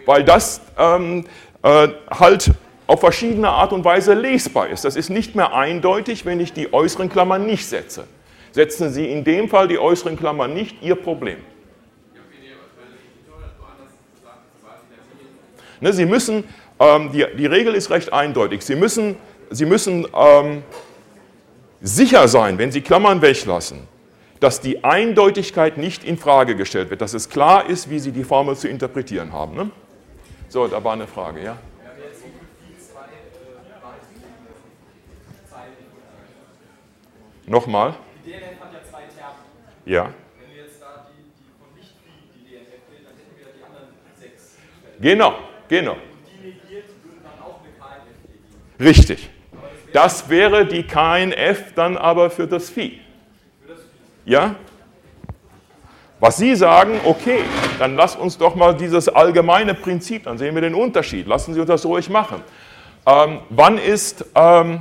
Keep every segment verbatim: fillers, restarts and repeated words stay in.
weil das ähm, äh, halt auf verschiedene Art und Weise lesbar ist. Das ist nicht mehr eindeutig, wenn ich die äußeren Klammern nicht setze. Setzen Sie in dem Fall die äußeren Klammern nicht, Ihr Problem. Ne, Sie müssen, ähm, die, die Regel ist recht eindeutig, Sie müssen, Sie müssen ähm, sicher sein, wenn Sie Klammern weglassen, dass die Eindeutigkeit nicht in Frage gestellt wird, dass es klar ist, wie Sie die Formel zu interpretieren haben. Ne? So, da war eine Frage, ja? Nochmal? Die D N F hat ja zwei Terme. Ja. Wenn wir jetzt da die, die von nicht die D N F nehmen, dann hätten wir die anderen sechs. Genau, genau. Und die negiert, würden dann auch eine K N F negieren. Richtig. Das wäre die K N F dann aber für das Phi. Für das Phi. Ja? Was Sie sagen, okay, dann lass uns doch mal dieses allgemeine Prinzip, dann sehen wir den Unterschied. Lassen Sie uns das ruhig machen. Ähm, wann ist ähm,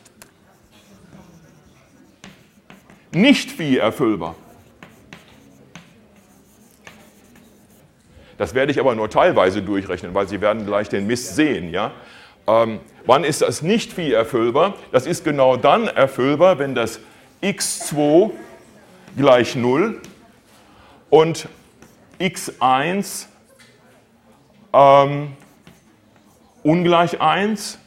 nicht Phi erfüllbar? Das werde ich aber nur teilweise durchrechnen, weil Sie werden gleich den Mist sehen. Ja? Ähm, wann ist das nicht Phi erfüllbar? Das ist genau dann erfüllbar, wenn das x zwei gleich null und x eins ähm, ungleich eins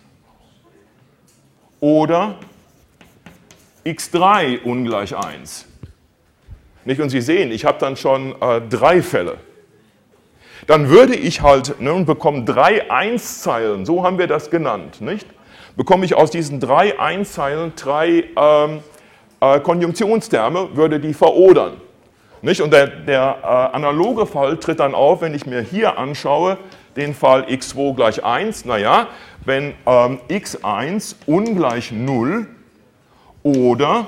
oder x drei ungleich eins. Nicht? Und Sie sehen, ich habe dann schon äh, drei Fälle. Dann würde ich halt, ne, und bekomme drei Eins-Zeilen, so haben wir das genannt, nicht? Bekomme ich aus diesen drei Eins-Zeilen drei ähm, äh, Konjunktionsterme, würde die verodern. Nicht? Und der, der äh, analoge Fall tritt dann auf, wenn ich mir hier anschaue, den Fall x zwei gleich eins, naja, wenn ähm, x eins ungleich null oder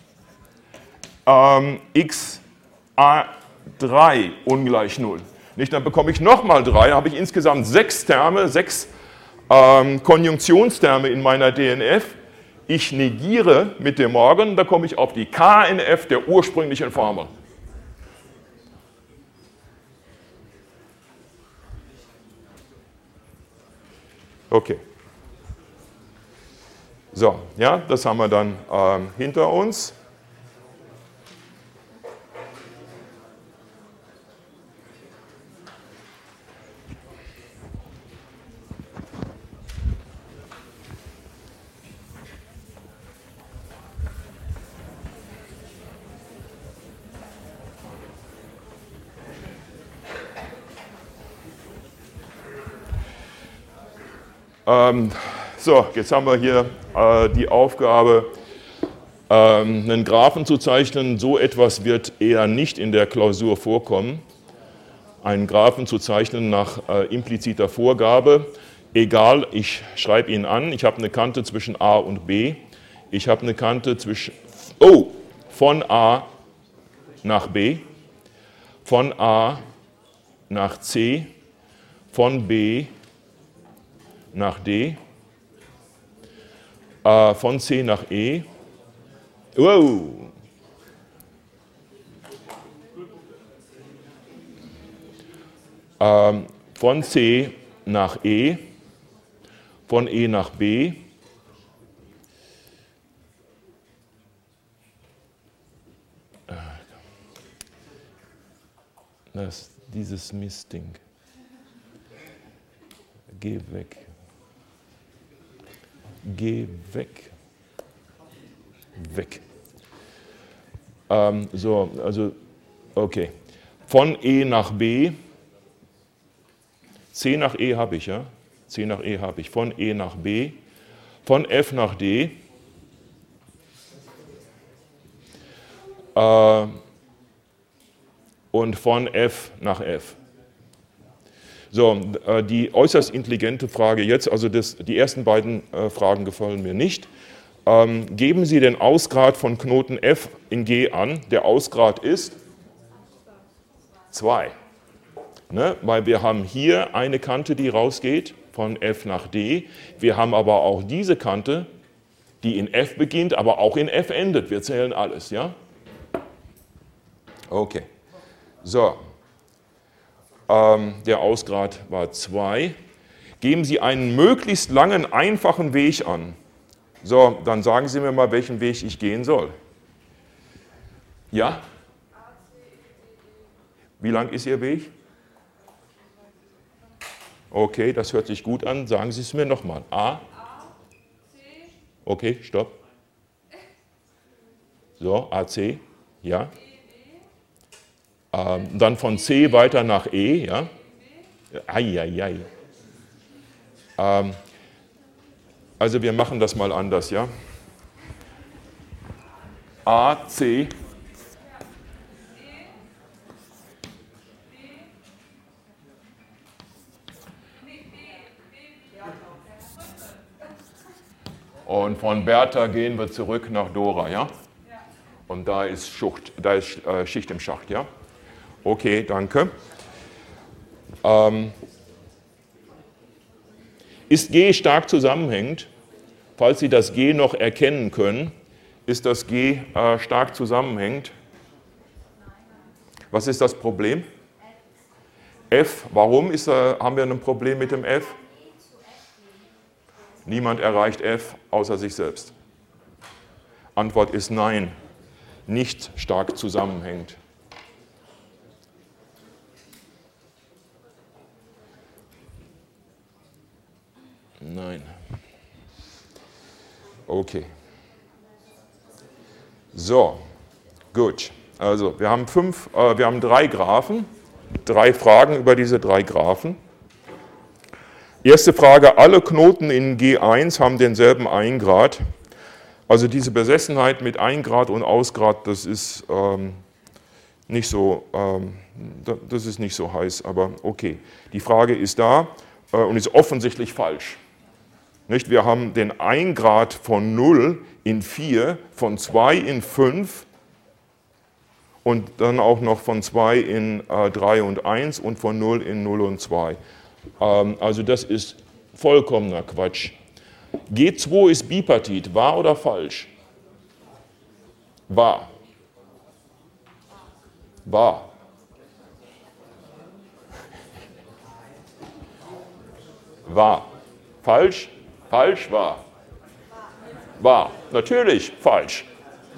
ähm, x drei ungleich null. Nicht, dann bekomme ich nochmal drei, habe ich insgesamt sechs Terme, sechs ähm, Konjunktionsterme in meiner D N F. Ich negiere mit dem Morgen, da komme ich auf die K N F der ursprünglichen Formel. Okay. So, ja, das haben wir dann ähm, hinter uns. Ähm, so, jetzt haben wir hier äh, die Aufgabe, ähm, einen Graphen zu zeichnen. So etwas wird eher nicht in der Klausur vorkommen. Einen Graphen zu zeichnen nach äh, impliziter Vorgabe. Egal, ich schreibe ihn an. Ich habe eine Kante zwischen A und B. Ich habe eine Kante zwischen, oh, von A nach B, von A nach C, von B nach D, äh, von C nach E. Wow. Ähm, von C nach E, von E nach B, das, dieses Mistding. Geh weg. Geh weg. Weg. Ähm, so, also, okay. Von E nach B. C nach E habe ich, ja? C nach E habe ich. Von E nach B. Von F nach D. Äh, und von F nach F. So, die äußerst intelligente Frage jetzt, also das, die ersten beiden äh, Fragen gefallen mir nicht. Ähm, geben Sie den Ausgrad von Knoten F in G an. Der Ausgrad ist zwei. Ne? Weil wir haben hier eine Kante, die rausgeht von F nach D. Wir haben aber auch diese Kante, die in F beginnt, aber auch in F endet. Wir zählen alles, ja? Okay. So. ähm, der Ausgrad war zwei. Geben Sie einen möglichst langen, einfachen Weg an. So, dann sagen Sie mir mal, welchen Weg ich gehen soll. Ja? Wie lang ist Ihr Weg? Okay, das hört sich gut an. Sagen Sie es mir nochmal. A. Okay, stopp. So, A C. Ja. Ähm, dann von C weiter nach E. Ja. Eieiei. Ähm, also wir machen das mal anders, ja. A, C. Und von Bertha gehen wir zurück nach Dora, ja? Und da ist, Schucht, da ist äh, Schicht im Schacht, ja? Okay, danke. Ähm, ist G stark zusammenhängend? Falls Sie das G noch erkennen können, ist das G äh, stark zusammenhängend? Was ist das Problem? F. Warum ist, äh, haben wir ein Problem mit dem F? Niemand erreicht F außer sich selbst. Antwort ist nein, nicht stark zusammenhängend. Nein. Okay. So, gut. Also wir haben fünf, äh, wir haben drei Graphen, drei Fragen über diese drei Graphen. Erste Frage, alle Knoten in G eins haben denselben Eingrad. Also diese Besessenheit mit Eingrad und Ausgrad, das ist ähm, nicht so, ähm, das ist nicht so heiß, aber okay. Die Frage ist da äh, und ist offensichtlich falsch. Nicht? Wir haben den Eingrad von null in vier, von zwei in fünf und dann auch noch von zwei in äh, drei und eins und von null in null und zwei. Ähm, also das ist vollkommener Quatsch. G zwei ist bipartit, wahr oder falsch? Wahr. Wahr. Wahr. Falsch? Falsch, wahr. Wahr. Natürlich, falsch.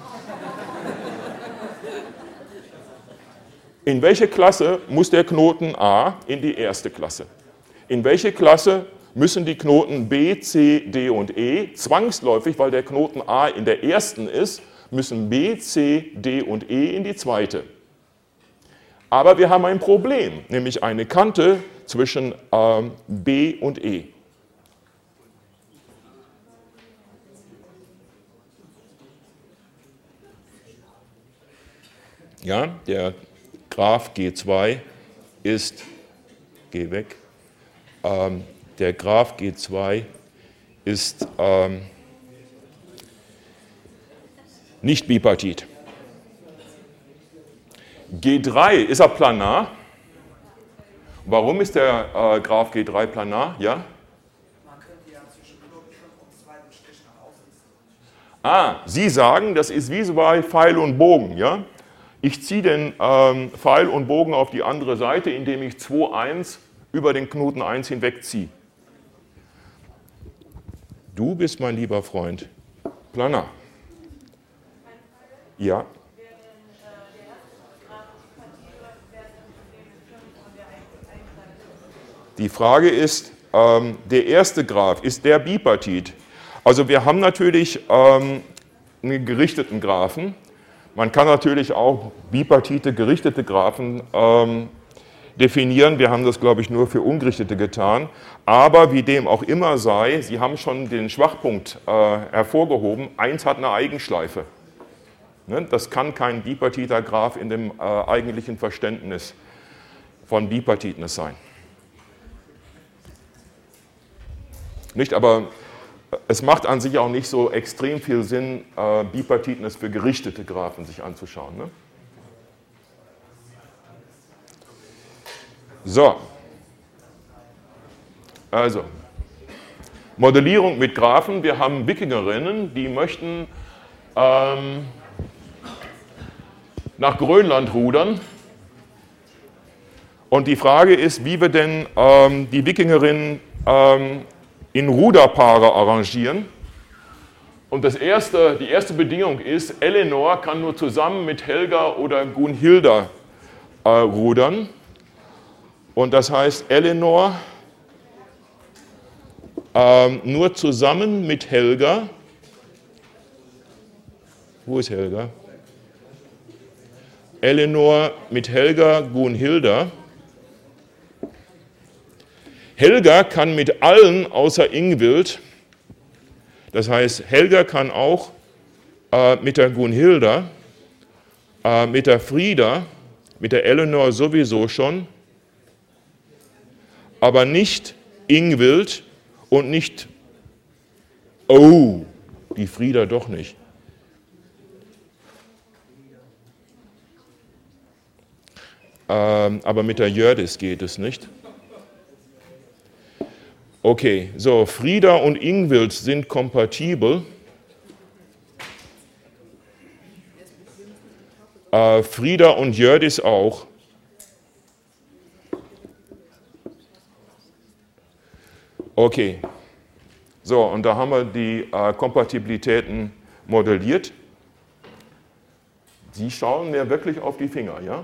In welche Klasse muss der Knoten A? In die erste Klasse. In welche Klasse müssen die Knoten B, C, D und E? Zwangsläufig, weil der Knoten A in der ersten ist, müssen B, C, D und E in die zweite. Aber wir haben ein Problem, nämlich eine Kante zwischen ähm, B und E. Ja, der Graph G zwei ist, geh weg, ähm, der Graph G zwei ist ähm, nicht bipartit. G drei, ist er planar? Warum ist der äh, Graph G drei planar? Ja? Man könnte ja zwischen Knoten fünf und zwei den Strich nach außen ziehen. Ah, Sie sagen, das ist wie so bei Pfeil und Bogen, ja? Ich ziehe den ähm, Pfeil und Bogen auf die andere Seite, indem ich zwei eins über den Knoten eins hinwegziehe. Du bist, mein lieber Freund, planar. Ja. Die Frage ist, ähm, der erste Graph, ist der bipartit? Also wir haben natürlich ähm, einen gerichteten Graphen. Man kann natürlich auch bipartite, gerichtete Graphen ähm, definieren. Wir haben das, glaube ich, nur für ungerichtete getan. Aber wie dem auch immer sei, Sie haben schon den Schwachpunkt äh, hervorgehoben, eins hat eine Eigenschleife. Ne? Das kann kein bipartiter Graph in dem äh, eigentlichen Verständnis von Bipartitnis sein. Nicht, aber es macht an sich auch nicht so extrem viel Sinn, äh, Bipartitnis für gerichtete Graphen sich anzuschauen. Ne? So, also, Modellierung mit Graphen. Wir haben Wikingerinnen, die möchten ähm, nach Grönland rudern Und die Frage ist, wie wir denn ähm, die Wikingerinnen ähm, in Ruderpaare arrangieren. Und das erste, die erste Bedingung ist, Elenor kann nur zusammen mit Helga oder Gunhilda äh, rudern. Und das heißt, Elenor ähm, nur zusammen mit Helga. Wo ist Helga? Elenor mit Helga Gunhilda. Helga kann mit allen außer Ingvild, das heißt, Helga kann auch äh, mit der Gunhilda, äh, mit der Frida, mit der Elenor sowieso schon, aber nicht Ingvild und nicht, oh, die Frida doch nicht. Ähm, aber mit der Hjördis geht es nicht. Okay, so, Frida und Ingvild sind kompatibel. Äh, Frida und Hjördis auch. Okay, so, und da haben wir die äh, Kompatibilitäten modelliert. Sie schauen mir wirklich auf die Finger, ja?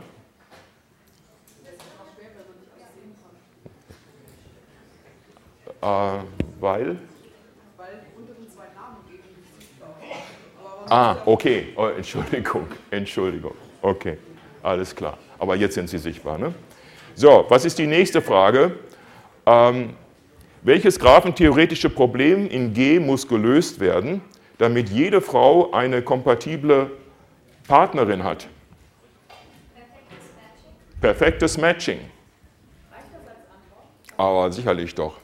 Äh, weil? Weil die unteren zwei Namen geben nicht. Ah, okay. Oh, Entschuldigung, Entschuldigung. Okay, alles klar. Aber jetzt sind sie sichtbar, ne? So, was ist die nächste Frage? Ähm, welches graphentheoretische Problem in G muss gelöst werden, damit jede Frau eine kompatible Partnerin hat? Perfektes Matching. Perfektes Matching. Reicht das als Antwort? Aber sicherlich doch.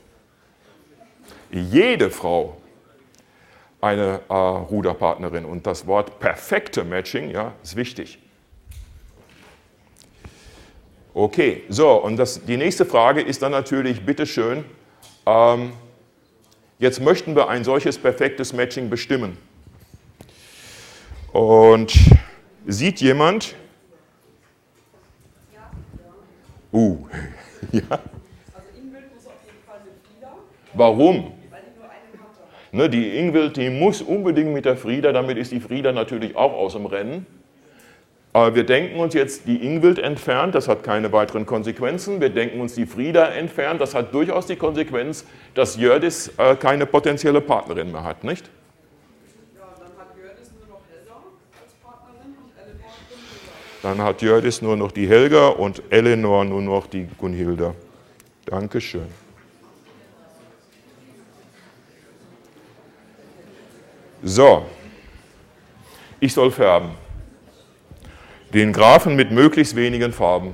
Jede Frau eine äh, Ruderpartnerin. Und das Wort perfekte Matching, ja, ist wichtig. Okay, so, und das, die nächste Frage ist dann natürlich, bitteschön, ähm, jetzt möchten wir ein solches perfektes Matching bestimmen. Und sieht jemand? Ja. Uh, ja. Also Ingvild muss auf jeden Fall mit Frida. Warum? Ne, die Ingvild, die muss unbedingt mit der Frida, damit ist die Frida natürlich auch aus dem Rennen. Aber wir denken uns jetzt die Ingvild entfernt, das hat keine weiteren Konsequenzen. Wir denken uns die Frida entfernt, das hat durchaus die Konsequenz, dass Hjördis äh, keine potenzielle Partnerin mehr hat, nicht? Ja, dann hat Hjördis nur noch Helga als Partnerin und Elenor Gunhilda. Dann hat Hjördis nur noch die Helga und Elenor nur noch die Gunhilda. Dankeschön. So, ich soll färben. Den Graphen mit möglichst wenigen Farben.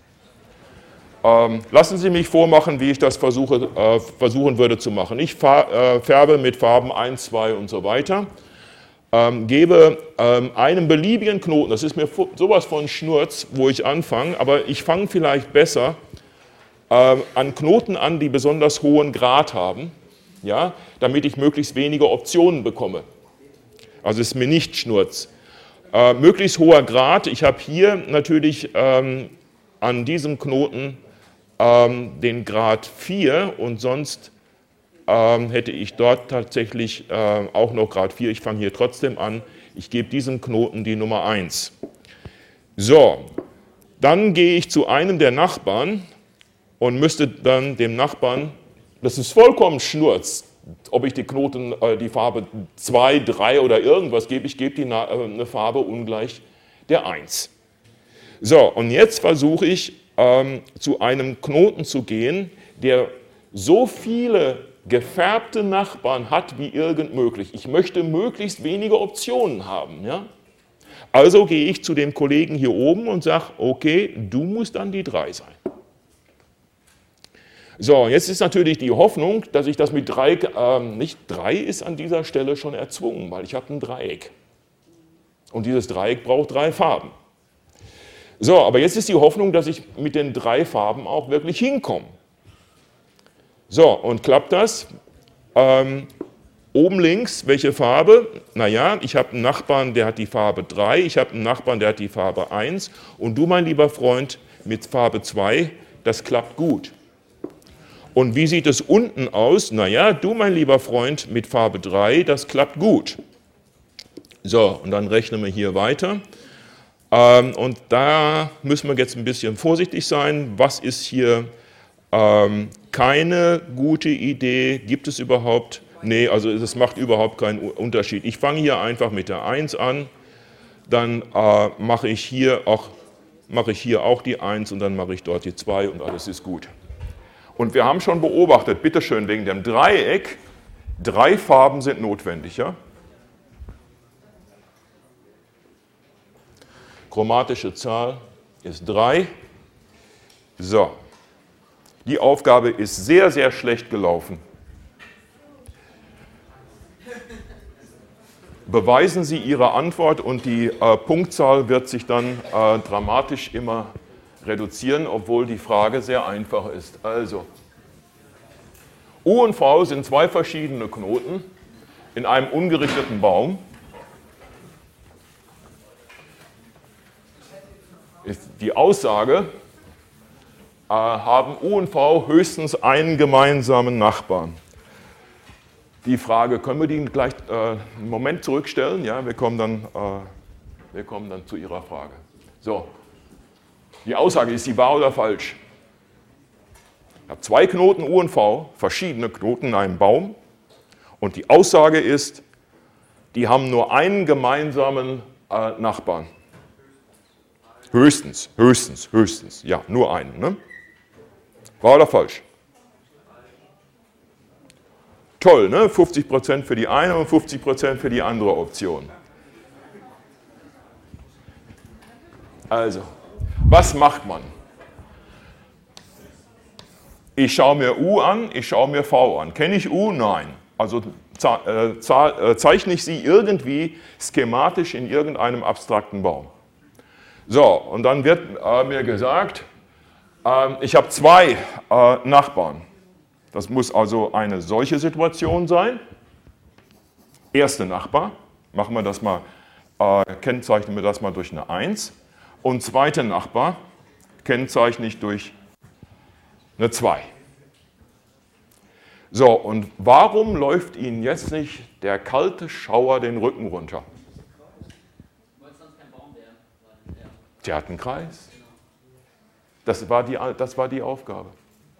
Ähm, lassen Sie mich vormachen, wie ich das versuche, äh, versuchen würde zu machen. Ich äh, färbe mit Farben eins, zwei und so weiter. Ähm, gebe ähm, einem beliebigen Knoten, das ist mir sowas von Schnurz, wo ich anfange, aber ich fange vielleicht besser äh, an Knoten an, die besonders hohen Grad haben. Ja, damit ich möglichst wenige Optionen bekomme. Also ist mir nicht Schnurz. Äh, möglichst hoher Grad, ich habe hier natürlich ähm, an diesem Knoten ähm, den Grad vier und sonst ähm, hätte ich dort tatsächlich äh, auch noch Grad vier. Ich fange hier trotzdem an, ich gebe diesem Knoten die Nummer eins. So, dann gehe ich zu einem der Nachbarn und müsste dann dem Nachbarn, das ist vollkommen Schnurz, ob ich die Knoten, äh, die Farbe zwei, drei oder irgendwas gebe, ich gebe die äh, eine Farbe ungleich der eins. So, und jetzt versuche ich ähm, zu einem Knoten zu gehen, der so viele gefärbte Nachbarn hat wie irgend möglich. Ich möchte möglichst wenige Optionen haben. Ja? Also gehe ich zu dem Kollegen hier oben und sage, okay, du musst dann die drei sein. So, jetzt ist natürlich die Hoffnung, dass ich das mit drei, ähm, nicht drei ist an dieser Stelle schon erzwungen, weil ich habe ein Dreieck. Und dieses Dreieck braucht drei Farben. So, aber jetzt ist die Hoffnung, dass ich mit den drei Farben auch wirklich hinkomme. So, und klappt das? Ähm, oben links, welche Farbe? Naja, ich habe einen Nachbarn, der hat die Farbe drei, ich habe einen Nachbarn, der hat die Farbe eins und du, mein lieber Freund, mit Farbe zwei, das klappt gut. Und wie sieht es unten aus? Naja, du, mein lieber Freund, mit Farbe drei, das klappt gut. So, und dann rechnen wir hier weiter. Ähm, und da müssen wir jetzt ein bisschen vorsichtig sein. Was ist hier ähm, keine gute Idee? Gibt es überhaupt? Nee, also es macht überhaupt keinen Unterschied. Ich fange hier einfach mit der eins an, dann äh, mache ich hier auch, mache ich hier auch die eins und dann mache ich dort die zwei und alles ist gut. Und wir haben schon beobachtet, bitteschön, wegen dem Dreieck, drei Farben sind notwendig. Ja? Chromatische Zahl ist drei. So, die Aufgabe ist sehr, sehr schlecht gelaufen. Beweisen Sie Ihre Antwort und die äh, Punktzahl wird sich dann äh, dramatisch immer reduzieren, obwohl die Frage sehr einfach ist. Also, U und V sind zwei verschiedene Knoten in einem ungerichteten Baum. Ist die Aussage, äh, haben U und V höchstens einen gemeinsamen Nachbarn. Die Frage, können wir die gleich äh, einen Moment zurückstellen? Ja, wir kommen dann, äh, wir kommen dann zu Ihrer Frage. So, die Aussage, ist sie wahr oder falsch? Ich habe zwei Knoten U und V, verschiedene Knoten in einem Baum. Und die Aussage ist, die haben nur einen gemeinsamen äh, Nachbarn. Höchstens, höchstens, höchstens. Ja, nur einen. Ne? Wahr oder falsch? Toll, ne? fünfzig Prozent für die eine und fünfzig Prozent für die andere Option. Also, was macht man? Ich schaue mir U an, ich schaue mir V an. Kenne ich U? Nein. Also äh, zeichne ich sie irgendwie schematisch in irgendeinem abstrakten Baum. So, und dann wird äh, mir gesagt, äh, ich habe zwei äh, Nachbarn. Das muss also eine solche Situation sein. Erster Nachbar, machen wir das mal, äh, kennzeichnen wir das mal durch eine eins. Und zweiter Nachbar kennzeichne ich durch eine zwei. So, und warum läuft Ihnen jetzt nicht der kalte Schauer den Rücken runter? Weil es sonst kein Baum wäre. Der hat einen Kreis. Das war die, das war die Aufgabe.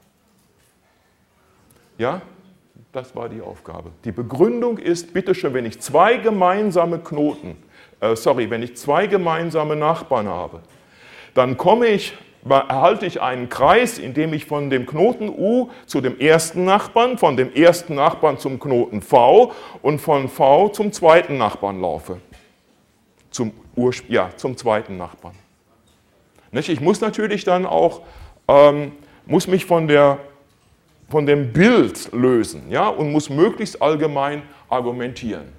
Ja, das war die Aufgabe. Die Begründung ist, bitteschön, wenn ich zwei gemeinsame Knoten, äh, sorry, wenn ich zwei gemeinsame Nachbarn habe, dann komme ich, erhalte ich einen Kreis, in dem ich von dem Knoten U zu dem ersten Nachbarn, von dem ersten Nachbarn zum Knoten V und von V zum zweiten Nachbarn laufe. Zum, Urspr- ja, zum zweiten Nachbarn. Nicht? Ich muss natürlich dann auch, ähm, muss mich von der von dem Bild lösen, ja, und muss möglichst allgemein argumentieren.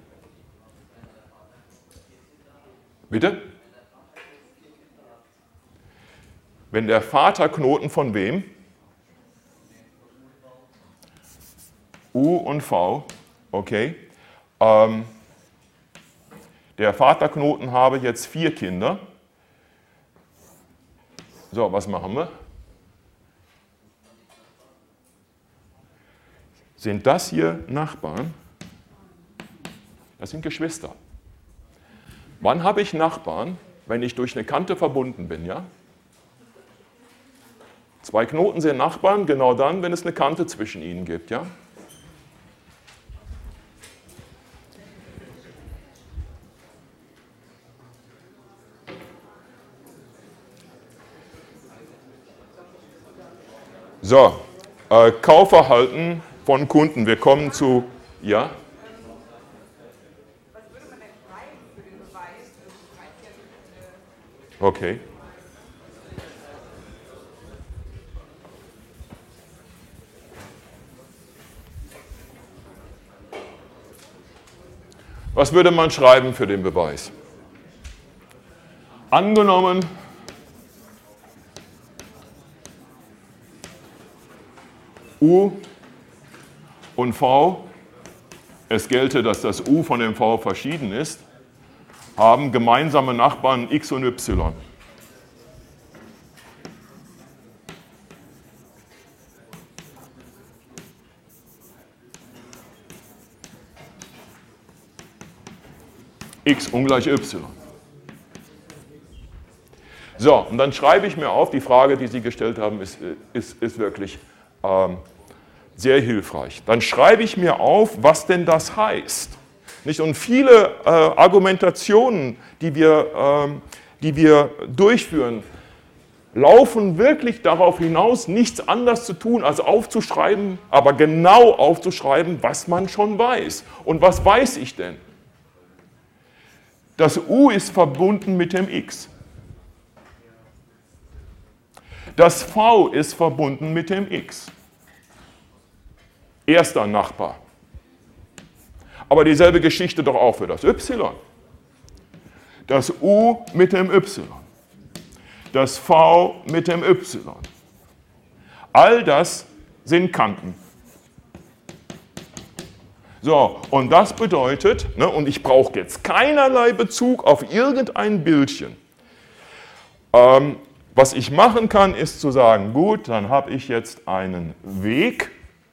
Bitte? Wenn der Vater Knoten von wem? U und V, okay. Ähm, der Vaterknoten habe jetzt vier Kinder. So, was machen wir? Sind das hier Nachbarn? Das sind Geschwister. Wann habe ich Nachbarn? Wenn ich durch eine Kante verbunden bin, ja? Zwei Knoten sind Nachbarn, genau dann, wenn es eine Kante zwischen ihnen gibt, ja? So, äh, Kaufverhalten von Kunden. Wir kommen zu, ja? Was würde man denn schreiben für den Beweis? Das schreibt ja nicht, äh Okay. Was würde man schreiben für den Beweis? Angenommen, U und V, es gelte, dass das U von dem V verschieden ist, haben gemeinsame Nachbarn X und Y. x ungleich y. So, und dann schreibe ich mir auf, die Frage, die Sie gestellt haben, ist, ist, ist wirklich ähm, sehr hilfreich. Dann schreibe ich mir auf, was denn das heißt. Nicht? Und viele äh, Argumentationen, die wir, ähm, die wir durchführen, laufen wirklich darauf hinaus, nichts anderes zu tun, als aufzuschreiben, aber genau aufzuschreiben, was man schon weiß. Und was weiß ich denn? Das u ist verbunden mit dem x. Das v ist verbunden mit dem x. Erster Nachbar. Aber dieselbe Geschichte doch auch für das y. Das u mit dem y. Das v mit dem y. All das sind Kanten. So, und das bedeutet, ne, und ich brauche jetzt keinerlei Bezug auf irgendein Bildchen. Ähm, was ich machen kann, ist zu sagen, gut, dann habe ich jetzt einen Weg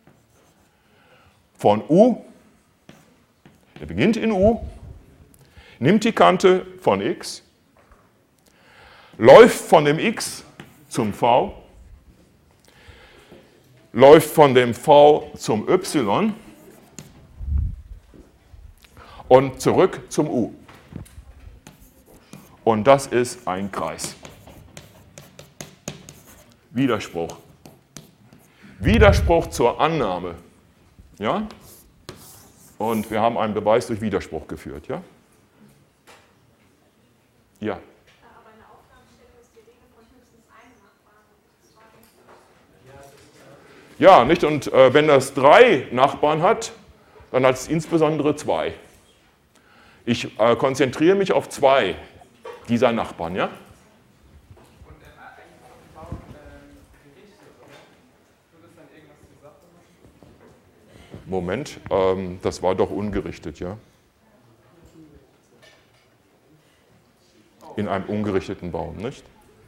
von u, der beginnt in u, nimmt die Kante von x, läuft von dem x zum v, läuft von dem v zum y und zurück zum u. Und das ist ein Kreis. Widerspruch. Widerspruch zur Annahme. Ja? Und wir haben einen Beweis durch Widerspruch geführt. Ja? Ja. Aber eine Aufgabenstellung ist die Regel von höchstens einem Nachbarn. Ja, nicht? Und äh, wenn das drei Nachbarn hat, dann hat es insbesondere zwei. Ich äh, konzentriere mich auf zwei dieser Nachbarn. Ja? Und äh, eigentlich auf dem Baum ähm, gerichtet, oder? Tut das dann irgendwas zur Sache machen? Moment, ähm, das war doch ungerichtet, ja? In einem ungerichteten Baum, nicht?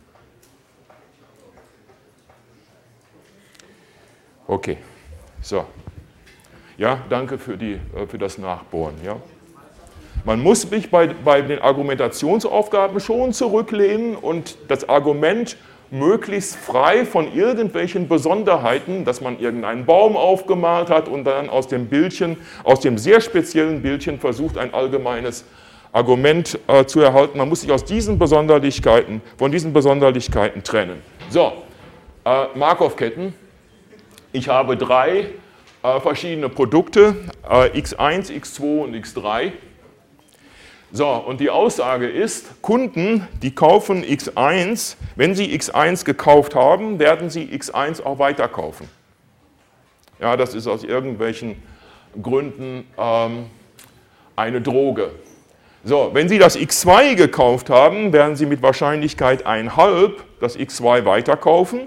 Okay, so. Ja, danke für, die, für das Nachbohren. Ja? Man muss sich bei, bei den Argumentationsaufgaben schon zurücklehnen und das Argument möglichst frei von irgendwelchen Besonderheiten, dass man irgendeinen Baum aufgemalt hat und dann aus dem Bildchen, aus dem sehr speziellen Bildchen versucht, ein allgemeines Argument äh, zu erhalten. Man muss sich aus diesen Besonderlichkeiten, von diesen Besonderlichkeiten trennen. So, äh, Markov-Ketten. Ich habe drei äh, verschiedene Produkte, äh, x eins, x zwei und x drei. So, und die Aussage ist, Kunden, die kaufen x eins, wenn sie x eins gekauft haben, werden sie x eins auch weiterkaufen. Ja, das ist aus irgendwelchen Gründen ähm, eine Droge. So, wenn Sie das x zwei gekauft haben, werden Sie mit Wahrscheinlichkeit eins Komma fünf das x zwei weiterkaufen.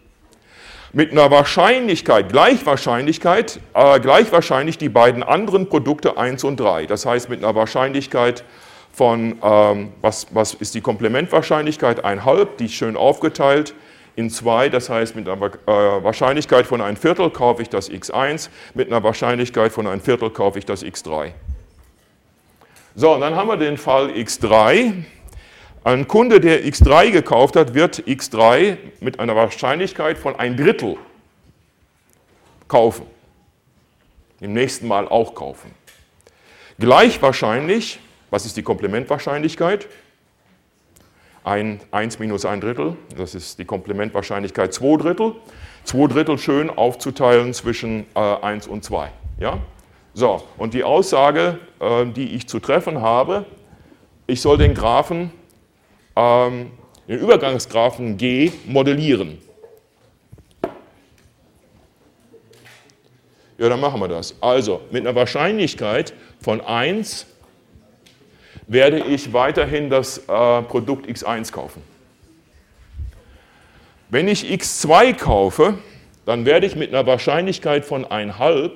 Mit einer Wahrscheinlichkeit, Gleichwahrscheinlichkeit, äh, gleich wahrscheinlich die beiden anderen Produkte eins und drei. Das heißt, mit einer Wahrscheinlichkeit von, ähm, was, was ist die Komplementwahrscheinlichkeit? eins Komma fünf, die ist schön aufgeteilt in zwei. Das heißt, mit einer äh, Wahrscheinlichkeit von ein Viertel kaufe ich das x eins, mit einer Wahrscheinlichkeit von ein Viertel kaufe ich das x drei. So, und dann haben wir den Fall x drei. Ein Kunde, der x drei gekauft hat, wird x drei mit einer Wahrscheinlichkeit von ein Drittel kaufen. Im nächsten Mal auch kaufen. Gleich wahrscheinlich, was ist die Komplementwahrscheinlichkeit? Ein, eins minus ein Drittel, das ist die Komplementwahrscheinlichkeit zwei Drittel. zwei Drittel schön aufzuteilen zwischen äh, eins und zwei. Ja? So, und die Aussage, äh, die ich zu treffen habe, ich soll den Graphen den Übergangsgraphen G modellieren. Ja, dann machen wir das. Also, mit einer Wahrscheinlichkeit von eins werde ich weiterhin das äh, Produkt x eins kaufen. Wenn ich x zwei kaufe, dann werde ich mit einer Wahrscheinlichkeit von eins Komma fünf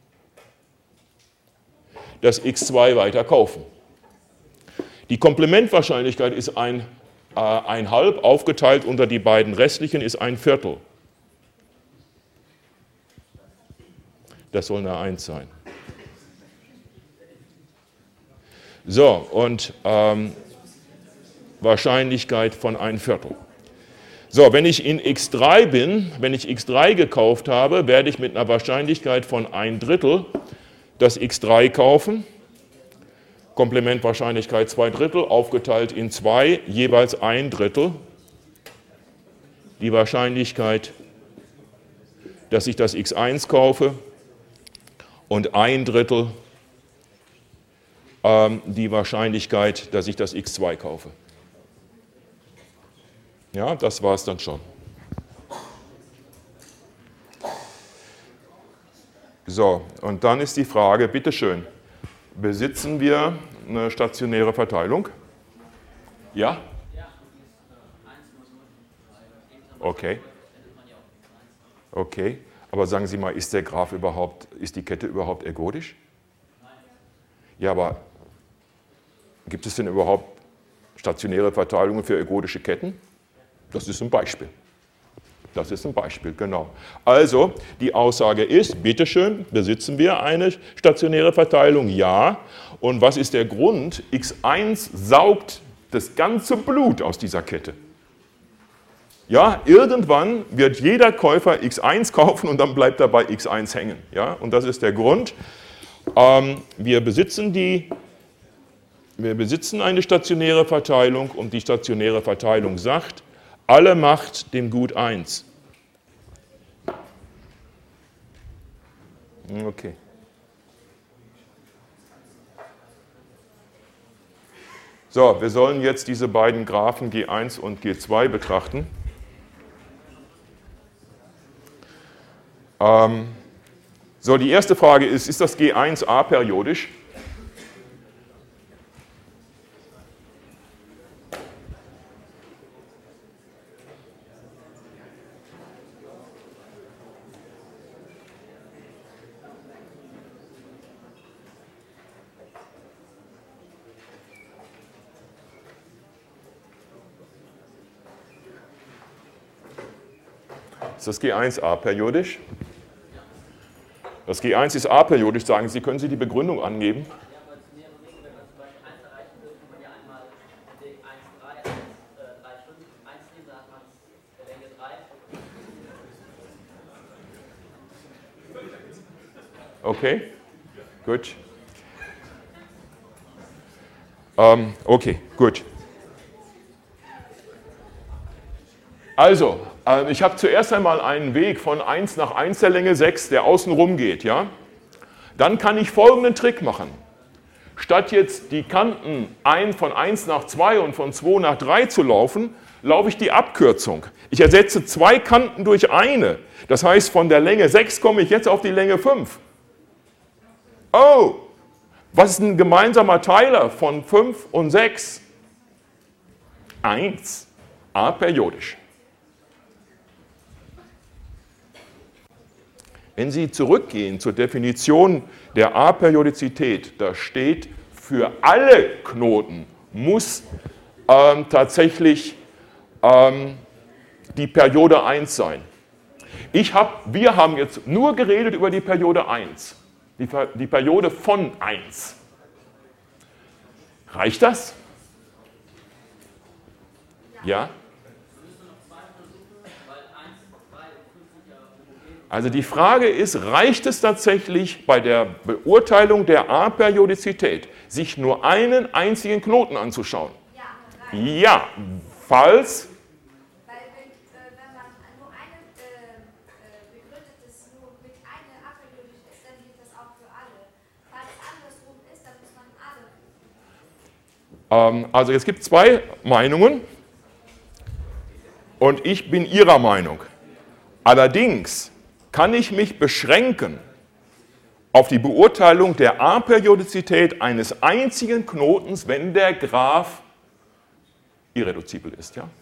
das x zwei weiter kaufen. Die Komplementwahrscheinlichkeit ist ein, äh, ein halb, aufgeteilt unter die beiden restlichen ist ein Viertel. Das soll eine eins sein. So, und ähm, Wahrscheinlichkeit von ein Viertel. So, wenn ich in x drei bin, wenn ich x drei gekauft habe, werde ich mit einer Wahrscheinlichkeit von ein Drittel das x drei kaufen. Komplementwahrscheinlichkeit zwei Drittel, aufgeteilt in zwei, jeweils ein Drittel. Die Wahrscheinlichkeit, dass ich das x eins kaufe und ein Drittel ähm, die Wahrscheinlichkeit, dass ich das x zwei kaufe. Ja, das war es dann schon. So, und dann ist die Frage, bitteschön, besitzen wir eine stationäre Verteilung? Ja? Okay. Okay, aber sagen Sie mal, ist der Graph überhaupt, ist die Kette überhaupt ergodisch? Ja, aber gibt es denn überhaupt stationäre Verteilungen für ergodische Ketten? Das ist ein Beispiel. Das ist ein Beispiel, genau. Also, die Aussage ist, bitteschön, besitzen wir eine stationäre Verteilung? Ja. Und was ist der Grund? x eins saugt das ganze Blut aus dieser Kette. Ja, irgendwann wird jeder Käufer x eins kaufen und dann bleibt er bei x eins hängen. Ja, und das ist der Grund. Ähm, wir besitzen die, wir besitzen eine stationäre Verteilung und die stationäre Verteilung sagt, alle Macht dem Gut eins. Okay. So, wir sollen jetzt diese beiden Graphen G eins und G zwei betrachten. Ähm, so, die erste Frage ist, ist das G eins aperiodisch? Ist das G eins aperiodisch? Das G eins ist aperiodisch, sagen Sie. Können Sie die Begründung angeben? Okay, gut. Ähm, okay, gut. Also, äh, ich habe zuerst einmal einen Weg von eins nach eins der Länge sechs, der außen rum geht. Ja? Dann kann ich folgenden Trick machen. Statt jetzt die Kanten ein von eins nach zwei und von zwei nach drei zu laufen, laufe ich die Abkürzung. Ich ersetze zwei Kanten durch eine. Das heißt, von der Länge sechs komme ich jetzt auf die Länge fünf. Oh, was ist ein gemeinsamer Teiler von fünf und sechs? eins, aperiodisch. Wenn Sie zurückgehen zur Definition der Aperiodizität, da steht, für alle Knoten muss ähm, tatsächlich ähm, die Periode eins sein. Ich hab, wir haben jetzt nur geredet über die Periode eins, die, die Periode von eins. Reicht das? Ja? Also die Frage ist, reicht es tatsächlich bei der Beurteilung der A-Periodizität, sich nur einen einzigen Knoten anzuschauen? Ja, ja, falls... Weil wenn, äh, wenn man nur eine äh, begründetes nur mit einer aperiodisch ist, dann gilt das auch für alle. Falls es andersrum ist, dann muss man alle. Ähm, also es gibt zwei Meinungen und ich bin Ihrer Meinung. Allerdings kann ich mich beschränken auf die Beurteilung der A-Periodizität eines einzigen Knotens, wenn der Graph irreduzibel ist. Ja?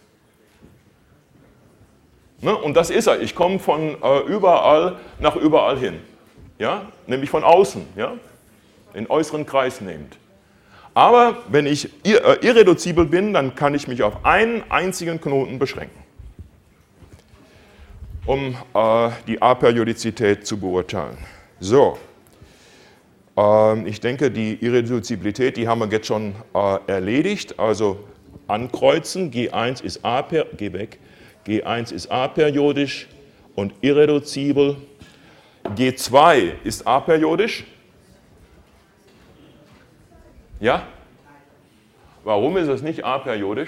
Ne? Und das ist er. Ich komme von äh, überall nach überall hin. Ja? Nämlich von außen. Ja? Den äußeren Kreis nehmt. Aber wenn ich ir äh, irreduzibel bin, dann kann ich mich auf einen einzigen Knoten beschränken, um äh, die A-Periodizität zu beurteilen. So, äh, Ähm, ich denke, die Irreduzibilität, die haben wir jetzt schon äh, erledigt. Also ankreuzen, G eins ist A per, geh weg, G eins ist aperiodisch und irreduzibel. G zwei ist aperiodisch. Ja? Warum ist es nicht aperiodisch?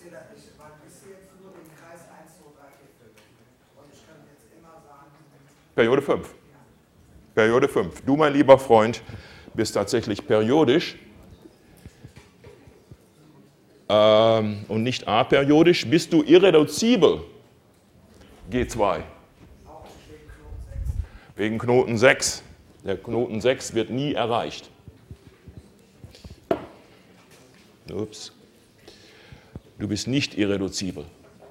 Periode fünf. Periode fünf. Du, mein lieber Freund, bist tatsächlich periodisch ähm, und nicht aperiodisch. Bist du irreduzibel? G zwei. Wegen Knoten sechs. Der Knoten sechs wird nie erreicht. Ups. Du bist nicht irreduzibel.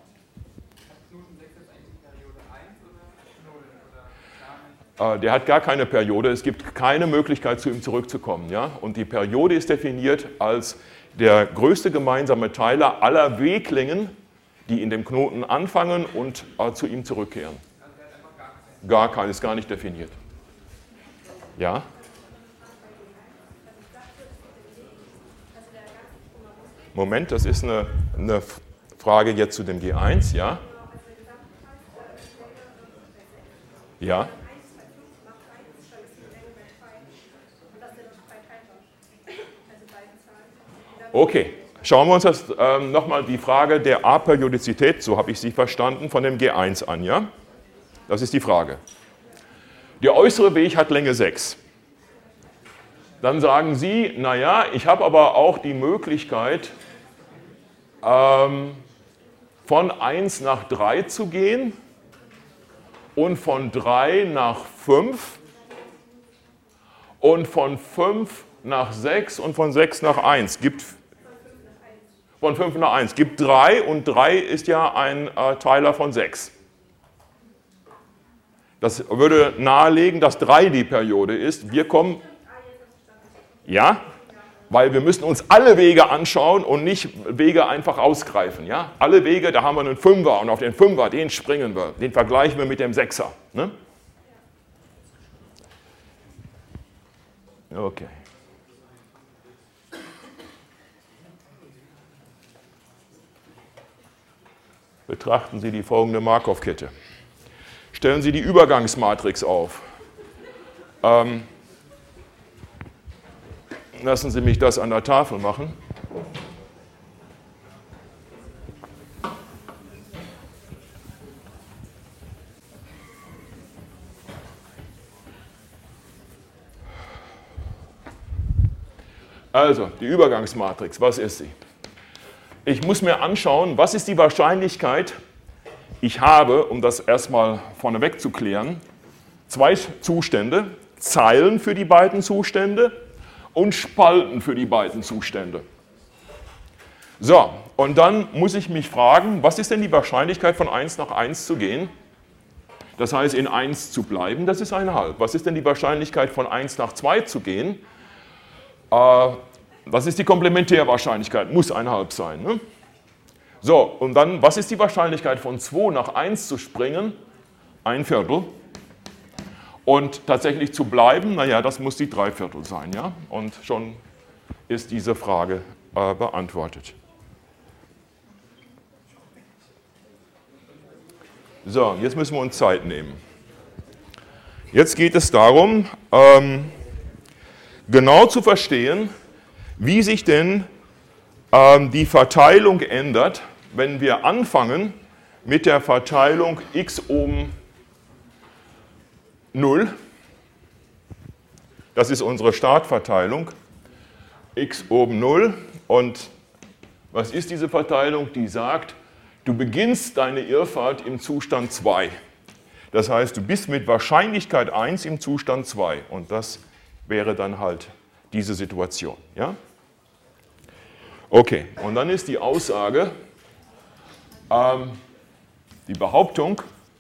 Der hat gar keine Periode, es gibt keine Möglichkeit, zu ihm zurückzukommen. Ja? Und die Periode ist definiert als der größte gemeinsame Teiler aller Weglängen, die in dem Knoten anfangen und äh, zu ihm zurückkehren. Gar kein, ist gar nicht definiert. Ja? Moment, das ist eine, eine Frage jetzt zu dem G eins, ja? Ja? Okay, schauen wir uns das ähm, nochmal die Frage der Aperiodizität, so habe ich sie verstanden, von dem G eins an. Ja? Das ist die Frage. Der äußere Weg hat Länge sechs. Dann sagen Sie, naja, ich habe aber auch die Möglichkeit, ähm, von eins nach drei zu gehen und von drei nach fünf und von fünf nach sechs und von sechs nach eins. Gibt von fünf nach eins. Gibt drei und drei ist ja ein äh, Teiler von sechs. Das würde nahelegen, dass drei die Periode ist. Wir kommen, ja, weil wir müssen uns alle Wege anschauen und nicht Wege einfach ausgreifen. Ja? Alle Wege, da haben wir einen Fünfer und auf den Fünfer, den springen wir, den vergleichen wir mit dem Sechser. Ne? Okay. Betrachten Sie die folgende Markov-Kette. Stellen Sie die Übergangsmatrix auf. Ähm, lassen Sie mich das an der Tafel machen. Also, die Übergangsmatrix, was ist sie? Ich muss mir anschauen, was ist die Wahrscheinlichkeit, ich habe, um das erstmal vorneweg zu klären, zwei Zustände, Zeilen für die beiden Zustände und Spalten für die beiden Zustände. So, und dann muss ich mich fragen, was ist denn die Wahrscheinlichkeit, von eins nach eins zu gehen? Das heißt, in eins zu bleiben, das ist eine halb. Was ist denn die Wahrscheinlichkeit, von eins nach zwei zu gehen? Äh, Das ist die Komplementärwahrscheinlichkeit, muss eine halb sein. Ne? So, und dann, was ist die Wahrscheinlichkeit, von zwei nach eins zu springen? Ein Viertel. Und tatsächlich zu bleiben, naja, das muss die drei Viertel sein. Ja? Und schon ist diese Frage äh, beantwortet. So, jetzt müssen wir uns Zeit nehmen. Jetzt geht es darum, ähm, genau zu verstehen, wie sich denn ähm, die Verteilung ändert, wenn wir anfangen mit der Verteilung x oben null. Das ist unsere Startverteilung, x oben null. Und was ist diese Verteilung? Die sagt, du beginnst deine Irrfahrt im Zustand zwei. Das heißt, du bist mit Wahrscheinlichkeit eins im Zustand zwei. Und das wäre dann halt diese Situation. Ja? Okay, und dann ist die Aussage, ähm, die Behauptung,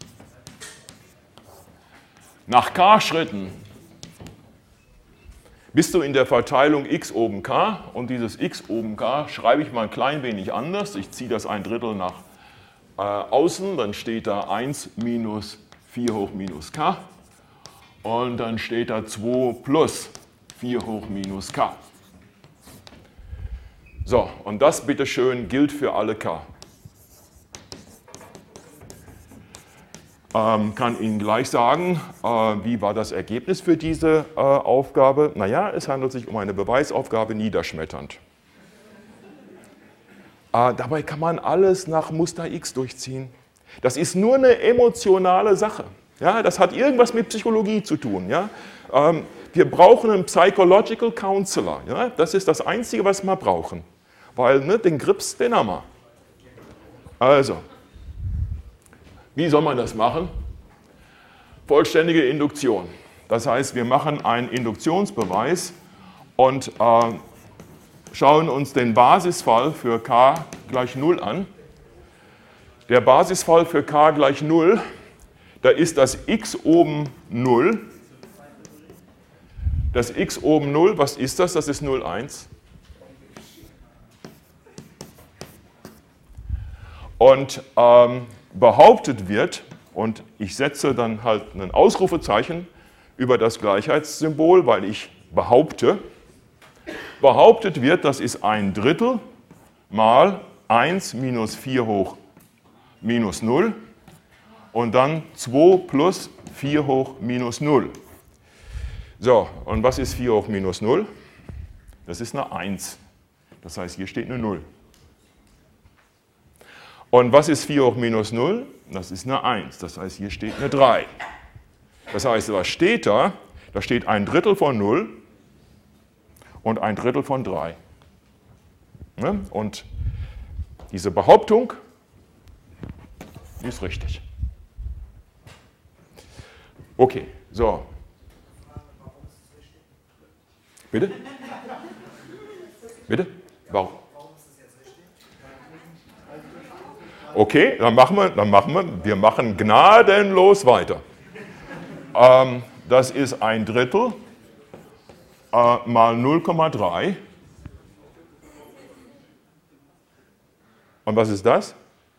nach k Schritten bist du in der Verteilung x oben k und dieses x oben k schreibe ich mal ein klein wenig anders. Ich ziehe das ein Drittel nach äh, außen, dann steht da eins minus vier hoch minus k und dann steht da zwei plus vier hoch minus k. So, und das bitteschön gilt für alle k. Ähm, kann Ihnen gleich sagen, äh, wie war das Ergebnis für diese äh, Aufgabe? Naja, es handelt sich um eine Beweisaufgabe niederschmetternd. Äh, dabei kann man alles nach Muster X durchziehen. Das ist nur eine emotionale Sache. Ja, das hat irgendwas mit Psychologie zu tun. Ja? Ähm, wir brauchen einen Psychological Counselor. Ja? Das ist das Einzige, was wir brauchen. Weil ne, den Grips, den haben wir. Also, wie soll man das machen? Vollständige Induktion. Das heißt, wir machen einen Induktionsbeweis und äh, schauen uns den Basisfall für k gleich null an. Der Basisfall für k gleich null, da ist das x oben null. Das x oben null, was ist das? Das ist null Komma eins. Und ähm, behauptet wird, und ich setze dann halt ein Ausrufezeichen über das Gleichheitssymbol, weil ich behaupte, behauptet wird, das ist ein Drittel mal eins minus vier hoch minus null und dann zwei plus vier hoch minus null. So, und was ist vier hoch minus null? Das ist eine eins. Das heißt, hier steht eine null. Und was ist vier hoch minus null? Das ist eine eins. Das heißt, hier steht eine drei. Das heißt, was steht da? Da steht ein Drittel von null und ein Drittel von drei. Und diese Behauptung ist richtig. Okay, so. Bitte? Bitte? Warum? Okay, dann machen wir, dann machen wir, wir machen gnadenlos weiter. Ähm, das ist ein Drittel äh, mal null Komma drei. Und was ist das?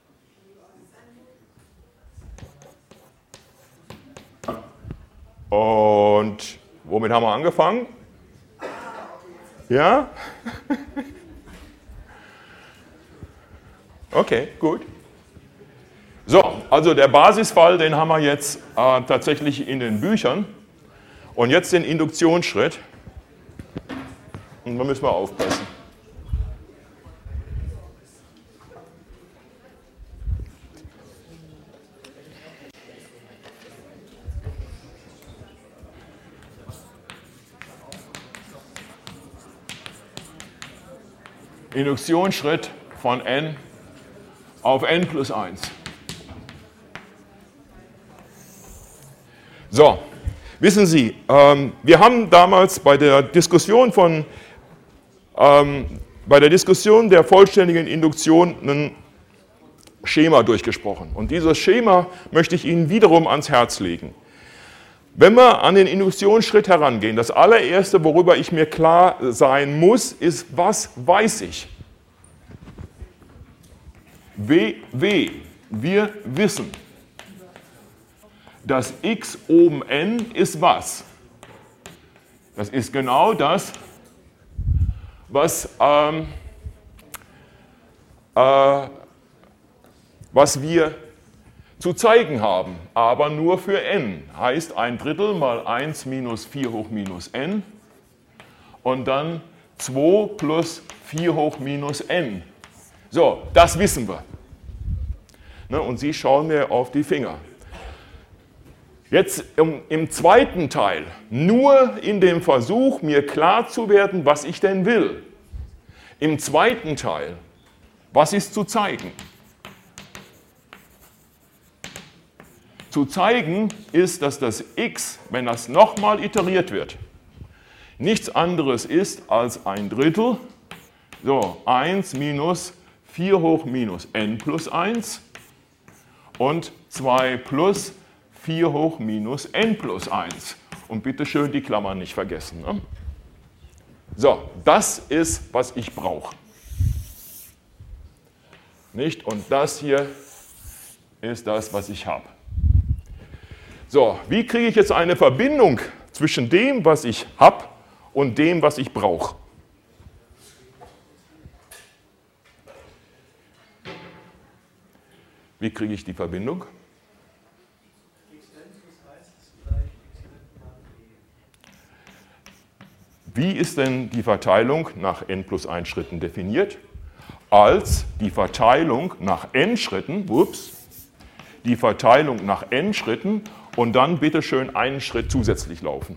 Und womit haben wir angefangen? Ja? Okay, gut. So, also der Basisfall, den haben wir jetzt äh, tatsächlich in den Büchern. Und jetzt den Induktionsschritt. Und da müssen wir aufpassen. Induktionsschritt von n auf n plus eins. So, wissen Sie, ähm, wir haben damals bei der Diskussion von, ähm, bei der Diskussion der vollständigen Induktion ein Schema durchgesprochen. Und dieses Schema möchte ich Ihnen wiederum ans Herz legen. Wenn wir an den Induktionsschritt herangehen, das allererste, worüber ich mir klar sein muss, ist, was weiß ich? W, W, wir wissen, das x oben n ist was? Das ist genau das, was, ähm, äh, was wir zu zeigen haben, aber nur für n. Heißt ein Drittel mal eins minus vier hoch minus n und dann zwei plus vier hoch minus n. So, das wissen wir. Ne, und Sie schauen mir auf die Finger. Jetzt im, im zweiten Teil, nur in dem Versuch, mir klar zu werden, was ich denn will. Im zweiten Teil, was ist zu zeigen? Zu zeigen ist, dass das x, wenn das nochmal iteriert wird, nichts anderes ist als ein Drittel, so eins minus vier hoch minus n plus eins und zwei plus vier hoch minus n plus eins. Und bitte schön die Klammern nicht vergessen. Ne? So, das ist, was ich brauche. Nicht? Und das hier ist das, was ich habe. So, wie kriege ich jetzt eine Verbindung zwischen dem, was ich habe und dem, was ich brauche. Wie kriege ich die Verbindung? Wie ist denn die Verteilung nach n plus eins Schritten definiert? Als die Verteilung nach n Schritten, ups, die Verteilung nach n Schritten und dann bitte schön einen Schritt zusätzlich laufen.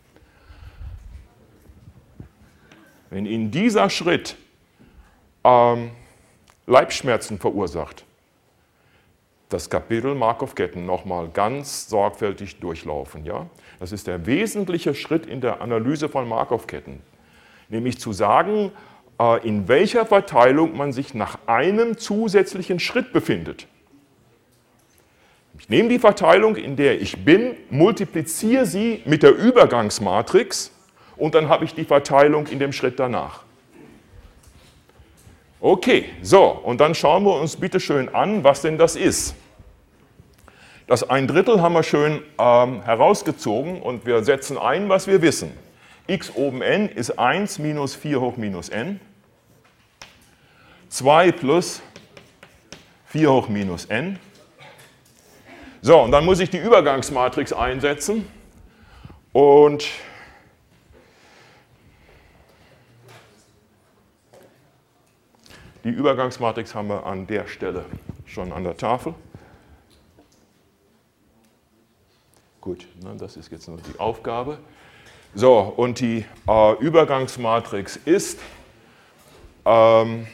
Wenn Ihnen dieser Schritt ähm, Leibschmerzen verursacht, das Kapitel Markov-Ketten nochmal ganz sorgfältig durchlaufen. Ja? Das ist der wesentliche Schritt in der Analyse von Markov-Ketten, nämlich zu sagen, äh, in welcher Verteilung man sich nach einem zusätzlichen Schritt befindet. Ich nehme die Verteilung, in der ich bin, multipliziere sie mit der Übergangsmatrix und dann habe ich die Verteilung in dem Schritt danach. Okay, so, und dann schauen wir uns bitte schön an, was denn das ist. Das ein Drittel haben wir schön ähm, herausgezogen und wir setzen ein, was wir wissen. X oben n ist eins minus vier hoch minus n, zwei plus vier hoch minus n. So, und dann muss ich die Übergangsmatrix einsetzen und die Übergangsmatrix haben wir an der Stelle schon an der Tafel. Gut, das ist jetzt nur die Aufgabe. So, und die äh, Übergangsmatrix ist, ähm,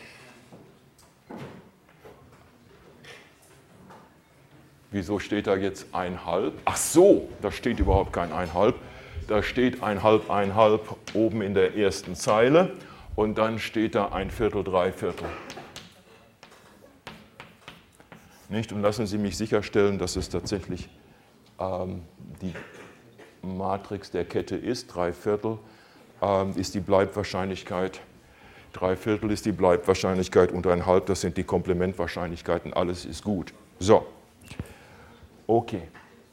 wieso steht da jetzt ein halb? Ach so, da steht überhaupt kein ein halb. Da steht ein halb, ein halb oben in der ersten Zeile. Und dann steht da ein Viertel, drei Viertel. Nicht? Und lassen Sie mich sicherstellen, dass es tatsächlich ähm, die Matrix der Kette ist. Drei Viertel ähm, ist die Bleibwahrscheinlichkeit. Drei Viertel ist die Bleibwahrscheinlichkeit und ein Halb, das sind die Komplementwahrscheinlichkeiten. Alles ist gut. So, okay.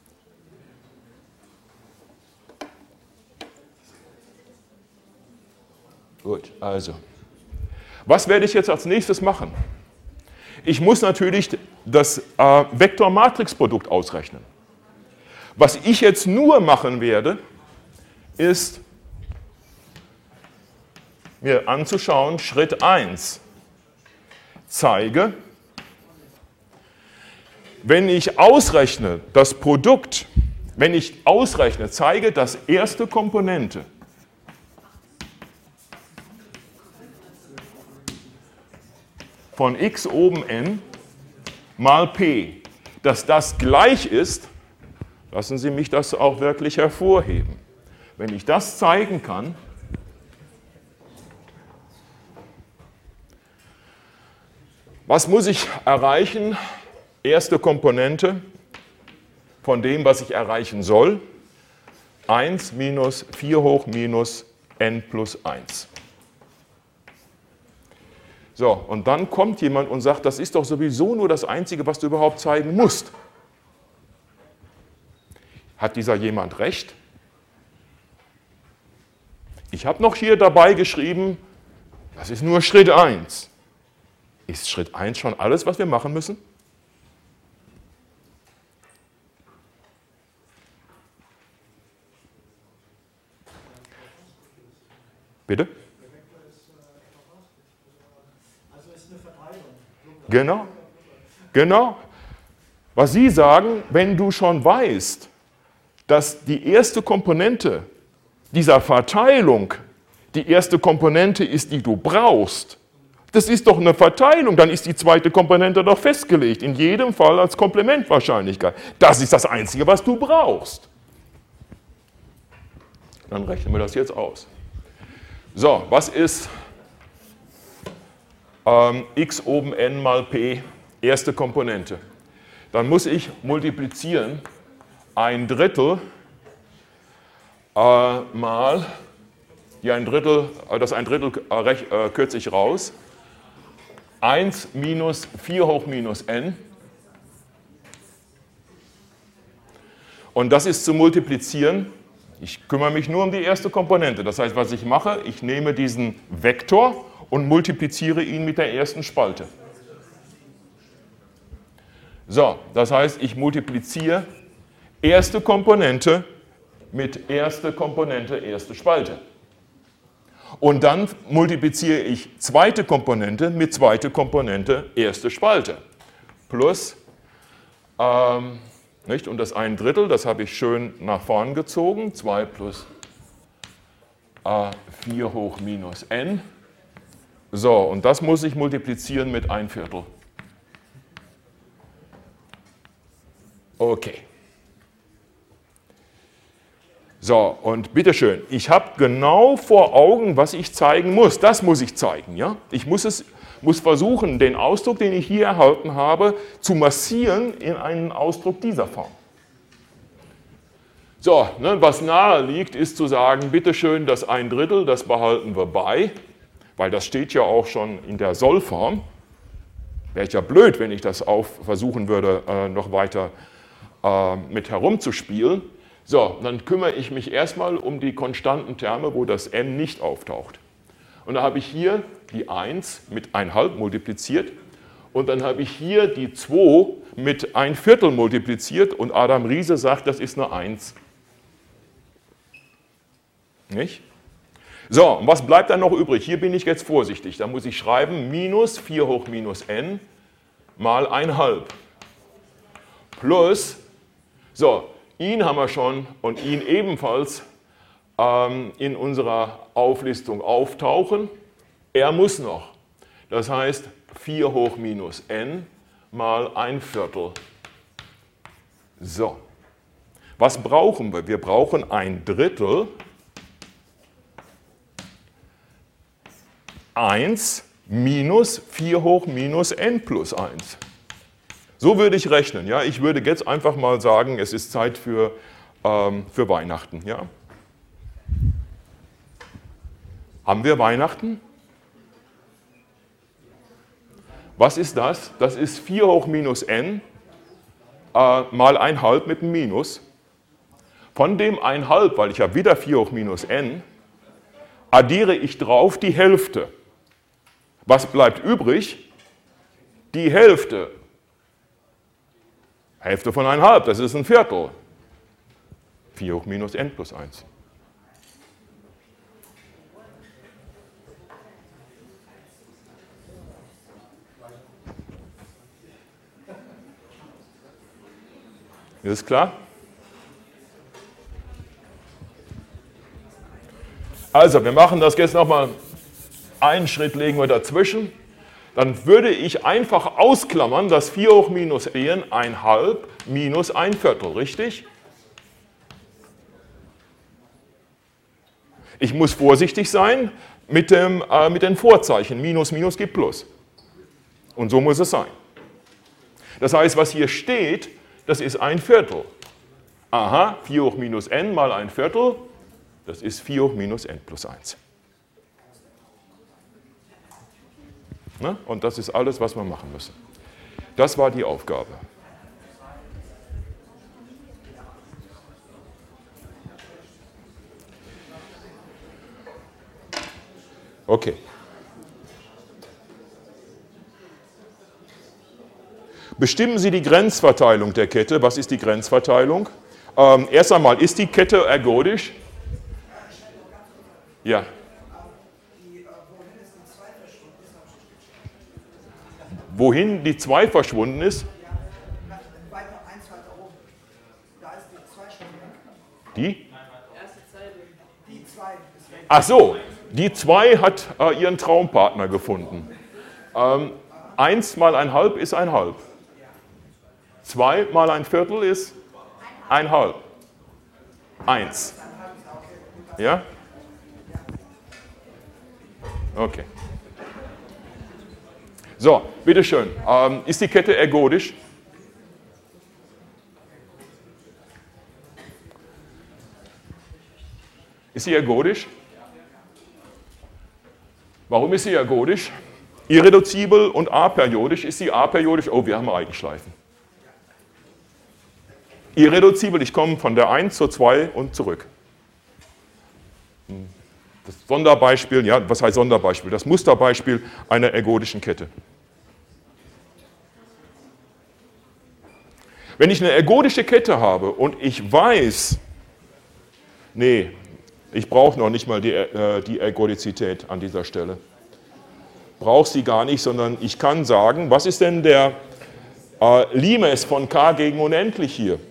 Gut, also, was werde ich jetzt als nächstes machen? Ich muss natürlich das äh, Vektor-Matrix-Produkt ausrechnen. Was ich jetzt nur machen werde, ist mir anzuschauen, Schritt eins, zeige, wenn ich ausrechne das Produkt, wenn ich ausrechne, zeige, dass erste Komponente von x oben n mal p, dass das gleich ist, lassen Sie mich das auch wirklich hervorheben. Wenn ich das zeigen kann, was muss ich erreichen? Erste Komponente von dem, was ich erreichen soll, eins minus vier hoch minus n plus eins. So, und dann kommt jemand und sagt, das ist doch sowieso nur das Einzige, was du überhaupt zeigen musst. Hat dieser jemand recht? Ich habe noch hier dabei geschrieben, das ist nur Schritt eins. Ist Schritt eins schon alles, was wir machen müssen? Bitte? Genau, genau. Was Sie sagen, wenn du schon weißt, dass die erste Komponente dieser Verteilung die erste Komponente ist, die du brauchst, das ist doch eine Verteilung, dann ist die zweite Komponente doch festgelegt, in jedem Fall als Komplementwahrscheinlichkeit. Das ist das Einzige, was du brauchst. Dann rechnen wir das jetzt aus. So, was ist ähm, x oben n mal p, erste Komponente? Dann muss ich multiplizieren ein Drittel äh, mal, die ein Drittel, äh, das ein Drittel äh, äh, kürze ich raus, eins minus vier hoch minus n. Und das ist zu multiplizieren Ich kümmere mich nur um die erste Komponente. Das heißt, was ich mache, ich nehme diesen Vektor und multipliziere ihn mit der ersten Spalte. So, das heißt, ich multipliziere erste Komponente mit erste Komponente, erste Spalte. Und dann multipliziere ich zweite Komponente mit zweite Komponente, erste Spalte. Plus, ähm, nicht? Und das ein Drittel, das habe ich schön nach vorn gezogen. zwei plus äh, vier hoch minus n. So, und das muss ich multiplizieren mit ein Viertel. Okay. So, und bitteschön, ich habe genau vor Augen, was ich zeigen muss. Das muss ich zeigen. Ja? Ich muss, es, muss versuchen, den Ausdruck, den ich hier erhalten habe, zu massieren in einen Ausdruck dieser Form. So, ne, was nahe liegt, ist zu sagen, bitteschön, das ein Drittel, das behalten wir bei, weil das steht ja auch schon in der Sollform. Wäre ich ja blöd, wenn ich das auf, versuchen würde, äh, noch weiter äh, mit herumzuspielen. So, dann kümmere ich mich erstmal um die konstanten Terme, wo das n nicht auftaucht. Und da habe ich hier die eins mit ein Halb multipliziert und dann habe ich hier die zwei mit ein Viertel multipliziert und Adam Riese sagt, das ist eine eins. Nicht? So, und was bleibt dann noch übrig? Hier bin ich jetzt vorsichtig. Da muss ich schreiben minus vier hoch minus n mal ein Halb plus, so, ihn haben wir schon und ihn ebenfalls ähm, in unserer Auflistung auftauchen. Er muss noch. Das heißt vier hoch minus n mal ein Viertel. So. Was brauchen wir? Wir brauchen ein Drittel. eins minus vier hoch minus n plus eins. So würde ich rechnen. Ja? Ich würde jetzt einfach mal sagen, es ist Zeit für, ähm, für Weihnachten. Ja? Haben wir Weihnachten? Was ist das? Das ist vier hoch minus n äh, mal ein Halb mit einem Minus. Von dem ein Halb, weil ich habe wieder vier hoch minus n, addiere ich drauf die Hälfte. Was bleibt übrig? Die Hälfte. Hälfte von ein Halb, das ist ein Viertel. vier hoch minus n plus eins. Ist das klar? Also, wir machen das jetzt nochmal. Einen Schritt legen wir dazwischen. Dann würde ich einfach ausklammern, dass vier hoch minus n ein Halb minus ein Viertel, richtig? Ich muss vorsichtig sein mit, dem, äh, mit den Vorzeichen. Minus, Minus gibt Plus. Und so muss es sein. Das heißt, was hier steht, das ist ein Viertel. Aha, vier hoch minus n mal ein Viertel, das ist vier hoch minus n plus eins. Ne? Und das ist alles, was wir machen müssen. Das war die Aufgabe. Okay. Bestimmen Sie die Grenzverteilung der Kette. Was ist die Grenzverteilung? Ähm, erst einmal, ist die Kette ergodisch? Ja. Wohin die zwei verschwunden ist? Die? Ach so, die zwei hat äh, ihren Traumpartner gefunden. Ähm, eins mal ein Halb ist ein Halb. Zwei mal ein Viertel ist ein Halb. Eins. Ja? Okay. So, bitteschön. Ähm, ist die Kette ergodisch? Ist sie ergodisch? Warum ist sie ergodisch? Irreduzibel und aperiodisch. Ist sie aperiodisch? Oh, wir haben Eigenschleifen. Irreduzibel, ich komme von der eins zur zwei und zurück. Sonderbeispiel, ja, was heißt Sonderbeispiel? Das Musterbeispiel einer ergodischen Kette. Wenn ich eine ergodische Kette habe und ich weiß, nee, ich brauche noch nicht mal die, äh, die Ergodizität an dieser Stelle. Brauche sie gar nicht, sondern ich kann sagen, was ist denn der äh, Limes von k gegen unendlich hier?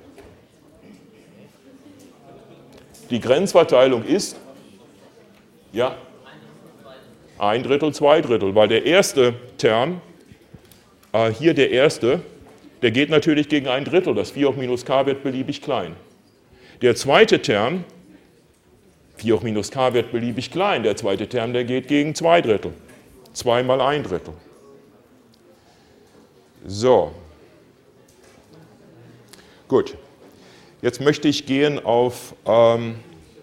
Die Grenzverteilung ist, ja, ein Drittel, zwei Drittel, weil der erste Term, äh, hier der erste, der geht natürlich gegen ein Drittel, das vier hoch minus k wird beliebig klein. Der zweite Term, vier hoch minus k wird beliebig klein, der zweite Term, der geht gegen zwei Drittel, zwei mal ein Drittel. So, gut, jetzt möchte ich gehen auf ähm,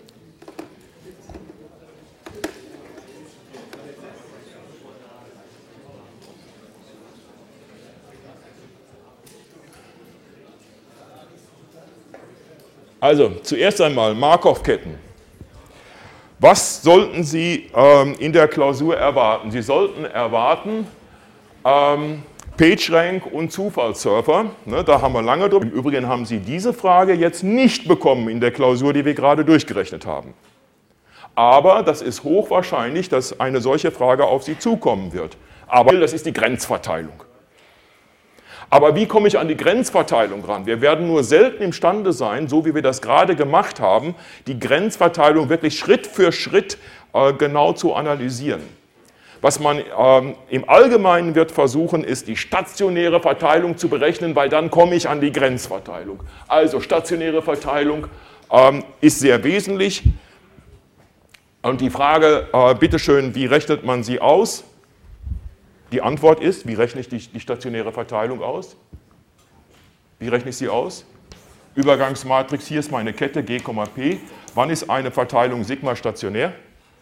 also zuerst einmal Markov-Ketten. Was sollten Sie ähm, in der Klausur erwarten? Sie sollten erwarten ähm, PageRank und Zufallssurfer. Ne, da haben wir lange drüber. Im Übrigen haben Sie diese Frage jetzt nicht bekommen in der Klausur, die wir gerade durchgerechnet haben. Aber das ist hochwahrscheinlich, dass eine solche Frage auf Sie zukommen wird. Aber das ist die Grenzverteilung. Aber wie komme ich an die Grenzverteilung ran? Wir werden nur selten imstande sein, so wie wir das gerade gemacht haben, die Grenzverteilung wirklich Schritt für Schritt äh, genau zu analysieren. Was man ähm, im Allgemeinen wird versuchen, ist die stationäre Verteilung zu berechnen, weil dann komme ich an die Grenzverteilung. Also stationäre Verteilung ähm, ist sehr wesentlich. Und die Frage, äh, bitteschön, wie rechnet man sie aus? Die Antwort ist, wie rechne ich die, die stationäre Verteilung aus? Wie rechne ich sie aus? Übergangsmatrix, hier ist meine Kette G, P. Wann ist eine Verteilung Sigma stationär?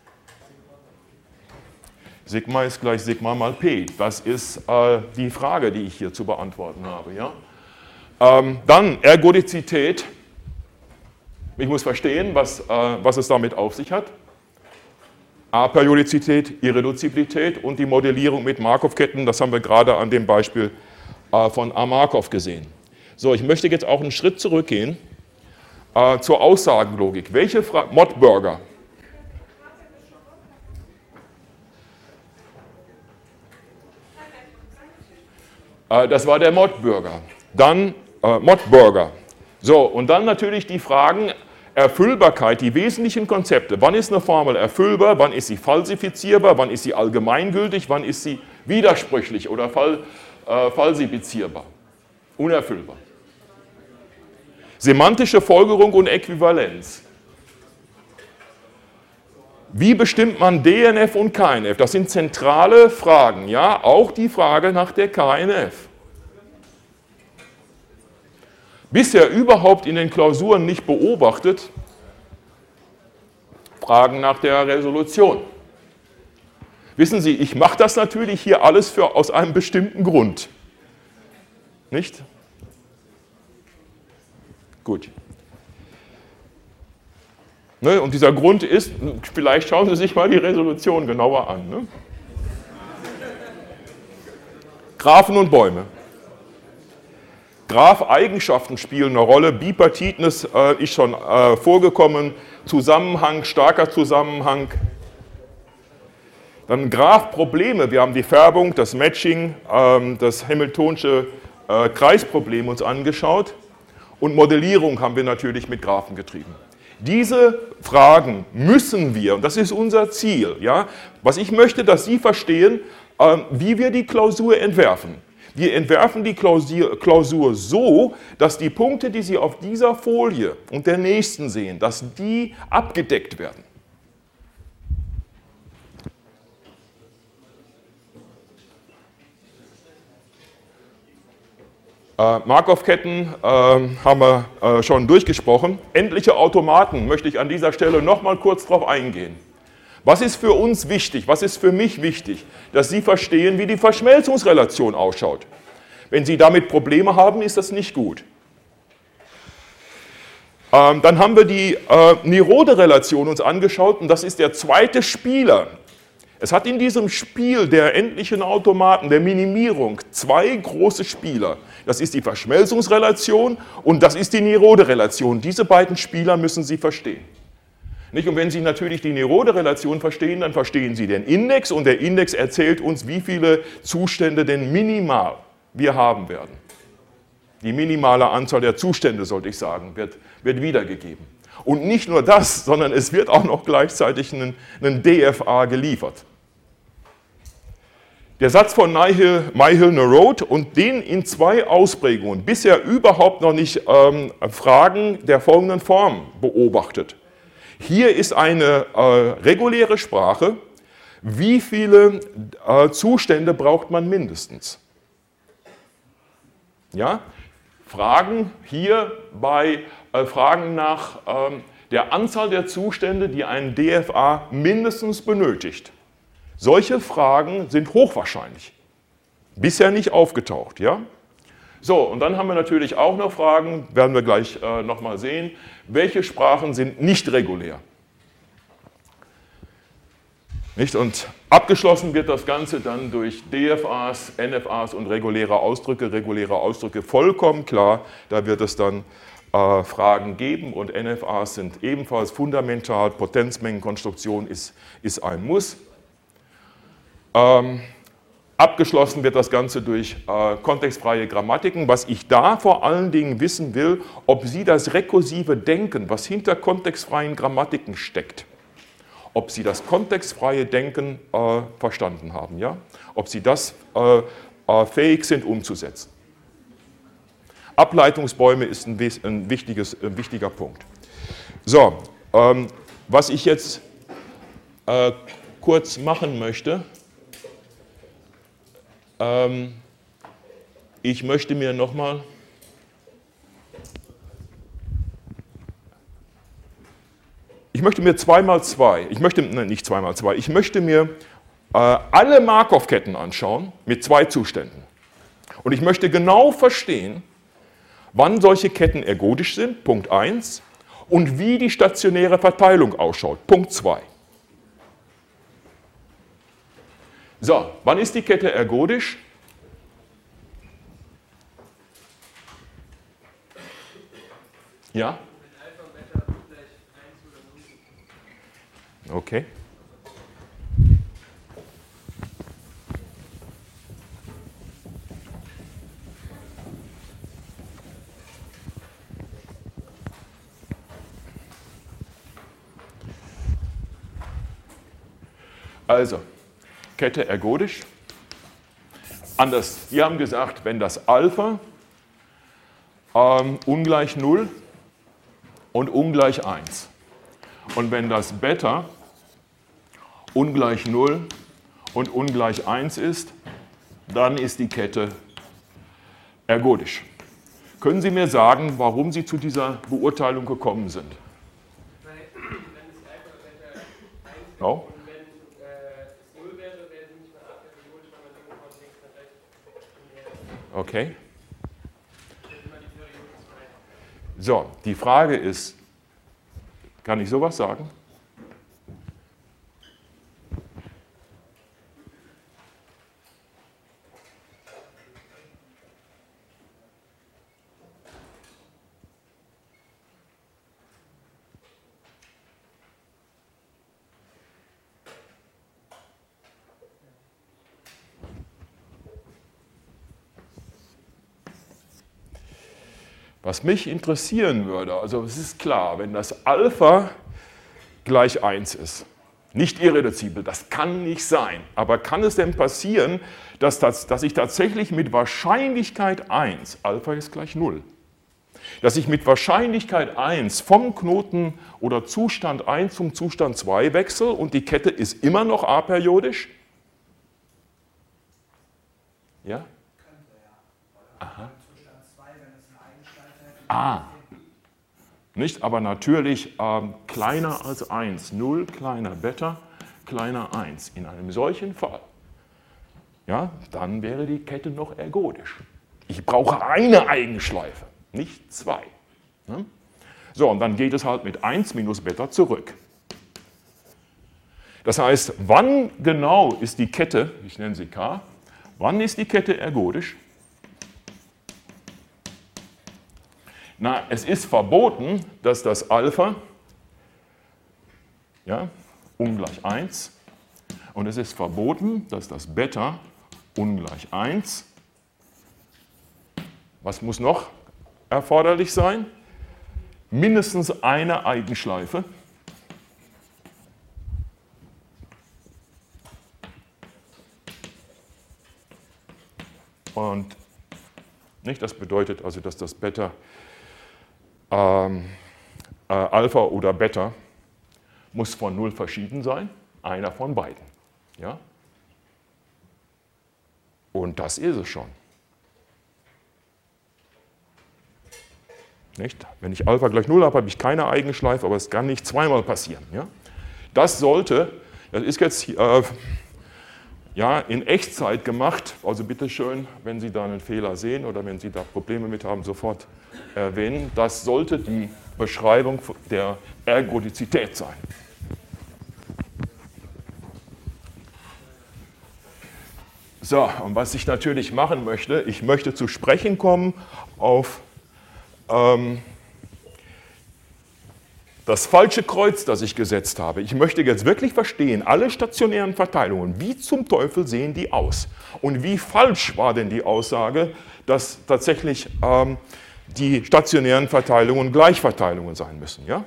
Sigma ist gleich Sigma mal P. Das ist äh, die Frage, die ich hier zu beantworten habe. Ja? Ähm, dann Ergodizität. Ich muss verstehen, was, äh, was es damit auf sich hat. Aperiodizität, Irreduzibilität und die Modellierung mit Markov-Ketten, das haben wir gerade an dem Beispiel äh, von A. Markov gesehen. So, ich möchte jetzt auch einen Schritt zurückgehen äh, zur Aussagenlogik. Welche Frage? Mottburger. Äh, das war der Mottburger. Dann äh, Mottburger. So, und dann natürlich die Fragen, Erfüllbarkeit, die wesentlichen Konzepte. Wann ist eine Formel erfüllbar, wann ist sie falsifizierbar, wann ist sie allgemeingültig, wann ist sie widersprüchlich oder fall, äh, falsifizierbar, unerfüllbar. Semantische Folgerung und Äquivalenz. Wie bestimmt man D N F und K N F? Das sind zentrale Fragen, ja, auch die Frage nach der K N F. Bisher überhaupt in den Klausuren nicht beobachtet, Fragen nach der Resolution. Wissen Sie, ich mache das natürlich hier alles für, aus einem bestimmten Grund. Nicht? Gut. Ne, und dieser Grund ist, vielleicht schauen Sie sich mal die Resolution genauer an. Ne? Graphen und Bäume. Graph-Eigenschaften spielen eine Rolle, Bipartitness äh, ist schon äh, vorgekommen, Zusammenhang, starker Zusammenhang. Dann Graph-Probleme, wir haben die Färbung, das Matching, ähm, das Hamiltonische äh, Kreisproblem uns angeschaut und Modellierung haben wir natürlich mit Graphen getrieben. Diese Fragen müssen wir, und das ist unser Ziel, ja, was ich möchte, dass Sie verstehen, äh, wie wir die Klausur entwerfen. Wir entwerfen die Klausur, Klausur so, dass die Punkte, die Sie auf dieser Folie und der nächsten sehen, dass die abgedeckt werden. Äh, Markov-Ketten äh, haben wir äh, schon durchgesprochen. Endliche Automaten möchte ich an dieser Stelle noch mal kurz drauf eingehen. Was ist für uns wichtig, was ist für mich wichtig? Dass Sie verstehen, wie die Verschmelzungsrelation ausschaut. Wenn Sie damit Probleme haben, ist das nicht gut. Ähm, dann haben wir die äh, Nerode-Relation uns angeschaut und das ist der zweite Spieler. Es hat in diesem Spiel der endlichen Automaten, der Minimierung, zwei große Spieler. Das ist die Verschmelzungsrelation und das ist die Nerode-Relation. Diese beiden Spieler müssen Sie verstehen. Nicht? Und wenn Sie natürlich die Nerode-Relation verstehen, dann verstehen Sie den Index und der Index erzählt uns, wie viele Zustände denn minimal wir haben werden. Die minimale Anzahl der Zustände, sollte ich sagen, wird, wird wiedergegeben. Und nicht nur das, sondern es wird auch noch gleichzeitig ein, ein D F A geliefert. Der Satz von Myhill-Nerode und den in zwei Ausprägungen, bisher überhaupt noch nicht ähm, Fragen der folgenden Form beobachtet. Hier ist eine äh, reguläre Sprache. Wie viele äh, Zustände braucht man mindestens? Ja? Fragen hier bei äh, Fragen nach ähm, der Anzahl der Zustände, die ein D F A mindestens benötigt. Solche Fragen sind hochwahrscheinlich. Bisher nicht aufgetaucht. Ja? So, und dann haben wir natürlich auch noch Fragen, werden wir gleich äh, nochmal sehen, welche Sprachen sind nicht regulär. Nicht? Und abgeschlossen wird das Ganze dann durch D F As, N F As und reguläre Ausdrücke. Reguläre Ausdrücke vollkommen klar, da wird es dann äh, Fragen geben und N F As sind ebenfalls fundamental. Potenzmengenkonstruktion ist, ist ein Muss. Ähm, abgeschlossen wird das Ganze durch äh, kontextfreie Grammatiken. Was ich da vor allen Dingen wissen will, ob Sie das rekursive Denken, was hinter kontextfreien Grammatiken steckt, ob Sie das kontextfreie Denken äh, verstanden haben, ja? Ob Sie das äh, äh, fähig sind umzusetzen. Ableitungsbäume ist ein, ein, wichtiges, ein wichtiger Punkt. So, ähm, was ich jetzt äh, kurz machen möchte, ähm, ich möchte mir nochmal Ich möchte mir zwei mal zwei, ich möchte, nein, nicht zwei mal zwei, ich möchte mir äh, alle Markov-Ketten anschauen mit zwei Zuständen. Und ich möchte genau verstehen, wann solche Ketten ergodisch sind, Punkt eins, und wie die stationäre Verteilung ausschaut, Punkt zwei. So, wann ist die Kette ergodisch? Ja? Okay. Also, Kette ergodisch. Anders, wir haben gesagt, wenn das Alpha ähm, ungleich null und ungleich eins und wenn das Beta ungleich null und ungleich eins ist, dann ist die Kette ergodisch. Können Sie mir sagen, warum Sie zu dieser Beurteilung gekommen sind? Weil, wenn es Alpha Beta eins No? und wenn äh, es null wäre, wäre sie nicht mehr abgeholt, weil man den Kontext dann rechts. Okay. Das ist immer die Periode zwei. So, die Frage ist, kann ich sowas sagen? Was mich interessieren würde, also es ist klar, wenn das Alpha gleich eins ist, nicht irreduzibel, das kann nicht sein, aber kann es denn passieren, dass, das, dass ich tatsächlich mit Wahrscheinlichkeit eins, Alpha ist gleich null, dass ich mit Wahrscheinlichkeit eins vom Knoten oder Zustand eins zum Zustand zwei wechsle und die Kette ist immer noch aperiodisch? Ja? Aha. Ah, nicht, aber natürlich ähm, kleiner als eins, null, kleiner Beta, kleiner eins. In einem solchen Fall, ja, dann wäre die Kette noch ergodisch. Ich brauche eine Eigenschleife, nicht zwei. Ne? So, und dann geht es halt mit eins minus Beta zurück. Das heißt, wann genau ist die Kette, ich nenne sie K, wann ist die Kette ergodisch? Na, es ist verboten, dass das Alpha ja, ungleich eins und es ist verboten, dass das Beta ungleich eins. Was muss noch erforderlich sein? Mindestens eine Eigenschleife. Und nicht, das bedeutet also, dass das Beta ähm, äh, Alpha oder Beta muss von null verschieden sein, einer von beiden. Ja? Und das ist es schon. Nicht? Wenn ich Alpha gleich null habe, habe ich keine Eigenschleife, aber es kann nicht zweimal passieren. Ja? Das sollte, das ist jetzt äh, ja, in Echtzeit gemacht, also bitteschön, wenn Sie da einen Fehler sehen oder wenn Sie da Probleme mit haben, sofort erwähnen. Das sollte die Beschreibung der Ergodizität sein. So, und was ich natürlich machen möchte, ich möchte zu sprechen kommen auf ähm, das falsche Kreuz, das ich gesetzt habe. Ich möchte jetzt wirklich verstehen, alle stationären Verteilungen, wie zum Teufel sehen die aus? Und wie falsch war denn die Aussage, dass tatsächlich ähm, die stationären Verteilungen Gleichverteilungen sein müssen? Ja?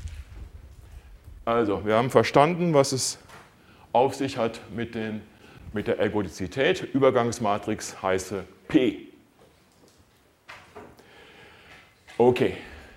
Also, wir haben verstanden, was es auf sich hat mit, den, mit der Ergodizität. Übergangsmatrix heiße P. Okay.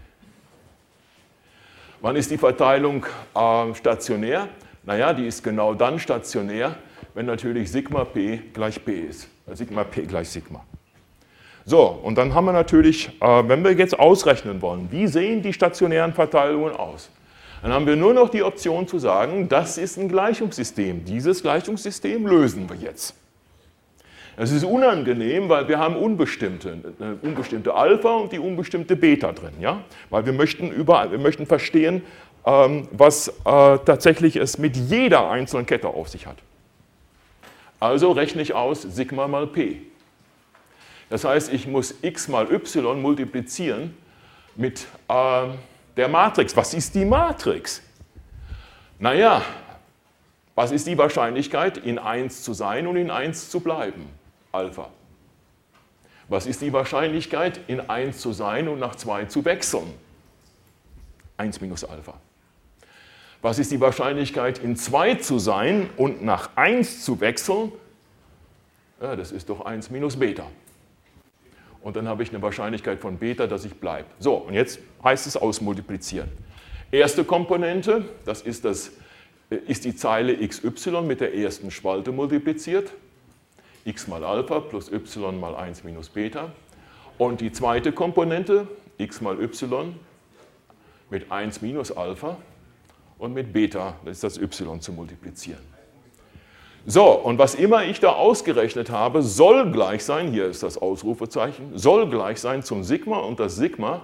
Wann ist die Verteilung äh, stationär? Naja, die ist genau dann stationär, wenn natürlich Sigma P gleich P ist. Sigma P gleich Sigma. So, und dann haben wir natürlich, äh, wenn wir jetzt ausrechnen wollen, wie sehen die stationären Verteilungen aus? Dann haben wir nur noch die Option zu sagen, das ist ein Gleichungssystem. Dieses Gleichungssystem lösen wir jetzt. Es ist unangenehm, weil wir haben unbestimmte, eine unbestimmte Alpha und die unbestimmte Beta drin. Ja? Weil wir möchten, überall, wir möchten verstehen, ähm, was äh, tatsächlich es mit jeder einzelnen Kette auf sich hat. Also rechne ich aus Sigma mal P. Das heißt, ich muss x mal y multiplizieren mit äh, der Matrix. Was ist die Matrix? Naja, was ist die Wahrscheinlichkeit, in eins zu sein und in eins zu bleiben? Alpha. Was ist die Wahrscheinlichkeit, in eins zu sein und nach zwei zu wechseln? eins minus Alpha. Was ist die Wahrscheinlichkeit, in zwei zu sein und nach eins zu wechseln? Ja, das ist doch eins minus Beta. Und dann habe ich eine Wahrscheinlichkeit von Beta, dass ich bleibe. So, und jetzt heißt es ausmultiplizieren. Erste Komponente, das ist, das, ist die Zeile xy mit der ersten Spalte multipliziert. X mal Alpha plus y mal eins minus Beta. Und die zweite Komponente, x mal y, mit eins minus Alpha und mit Beta, das ist das y, zu multiplizieren. So, und was immer ich da ausgerechnet habe, soll gleich sein, hier ist das Ausrufezeichen, soll gleich sein zum Sigma und das Sigma,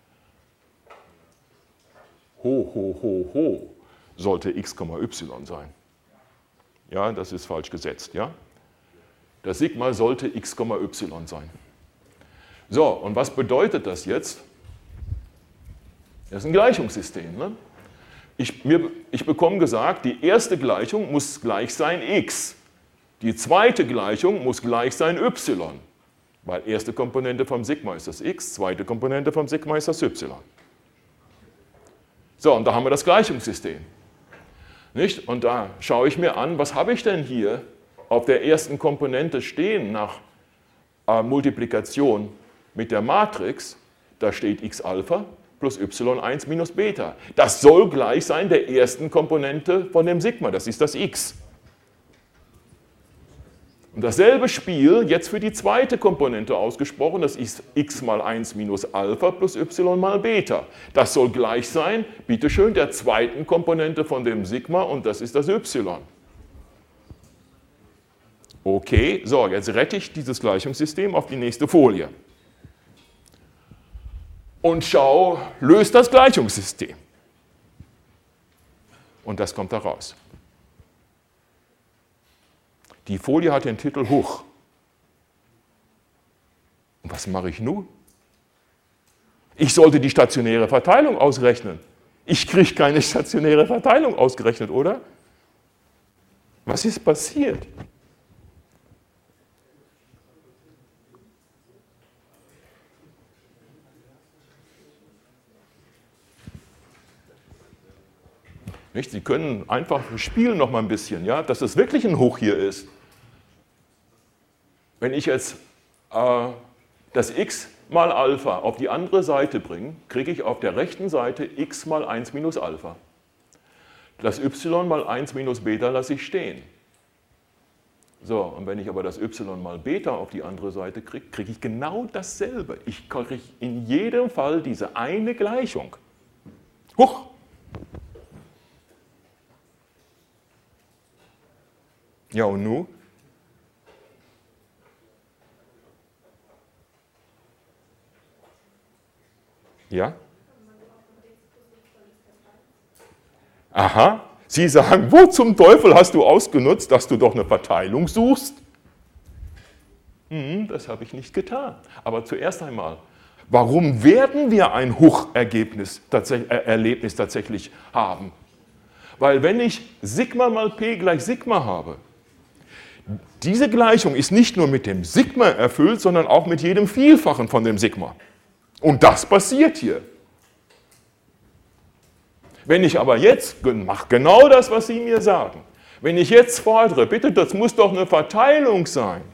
ho, ho, ho, ho, sollte x, y sein. Ja, das ist falsch gesetzt, ja. Das Sigma sollte x, y sein. So, und was bedeutet das jetzt? Das ist ein Gleichungssystem. Ne? Ich, mir, ich bekomme gesagt, die erste Gleichung muss gleich sein x. Die zweite Gleichung muss gleich sein y. Weil erste Komponente vom Sigma ist das x, zweite Komponente vom Sigma ist das y. So, und da haben wir das Gleichungssystem. Nicht? Und da schaue ich mir an, was habe ich denn hier auf der ersten Komponente stehen nach äh, Multiplikation mit der Matrix. Da steht x Alpha plus y eins minus Beta. Das soll gleich sein der ersten Komponente von dem Sigma, das ist das x. Und dasselbe Spiel jetzt für die zweite Komponente ausgesprochen, das ist x mal eins minus Alpha plus y mal Beta. Das soll gleich sein, bitteschön, der zweiten Komponente von dem Sigma und das ist das y. Okay, so, jetzt rette ich dieses Gleichungssystem auf die nächste Folie. und schau, löst das Gleichungssystem. Und das kommt da raus. Die Folie hat den Titel Hoch. Und was mache ich nun? Ich sollte die stationäre Verteilung ausrechnen. Ich kriege keine stationäre Verteilung ausgerechnet, oder? Was ist passiert? Nicht? Sie können einfach spielen noch mal ein bisschen, ja, dass es wirklich ein Hoch hier ist. Wenn ich jetzt äh, das x mal Alpha auf die andere Seite bringe, kriege ich auf der rechten Seite x mal eins minus Alpha. Das y mal eins minus Beta lasse ich stehen. So, und wenn ich aber das y mal Beta auf die andere Seite kriege, kriege ich genau dasselbe. Ich kriege in jedem Fall diese eine Gleichung. Huch! Ja, und nun? Ja? Aha, Sie sagen, wo zum Teufel hast du ausgenutzt, dass du doch eine Verteilung suchst? Hm, das habe ich nicht getan. Aber zuerst einmal, warum werden wir ein Hochergebnis tatsächlich, äh, Erlebnis tatsächlich haben? Weil wenn ich Sigma mal P gleich Sigma habe, diese Gleichung ist nicht nur mit dem Sigma erfüllt, sondern auch mit jedem Vielfachen von dem Sigma. Und das passiert hier. Wenn ich aber jetzt mache genau das, was Sie mir sagen, wenn ich jetzt fordere, bitte, das muss doch eine Verteilung sein,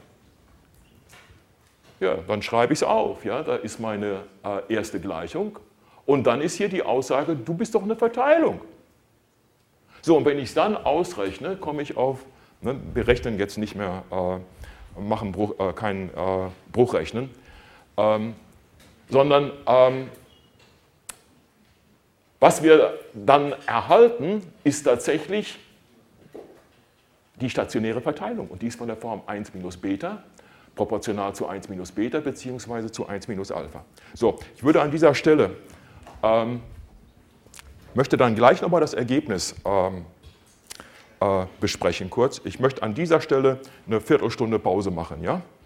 ja, dann schreibe ich es auf. Ja, da ist meine äh, erste Gleichung und dann ist hier die Aussage, du bist doch eine Verteilung. So, und wenn ich es dann ausrechne, komme ich auf, ne, wir rechnen jetzt nicht mehr, äh, machen Bruch, äh, kein äh, Bruchrechnen, ähm, sondern ähm, was wir dann erhalten, ist tatsächlich die stationäre Verteilung. Und die ist von der Form eins minus Beta, proportional zu eins minus Beta, beziehungsweise zu eins minus Alpha. So, ich würde an dieser Stelle, ähm, möchte dann gleich nochmal das Ergebnis ähm, äh, besprechen kurz. Ich möchte an dieser Stelle eine Viertelstunde Pause machen, ja?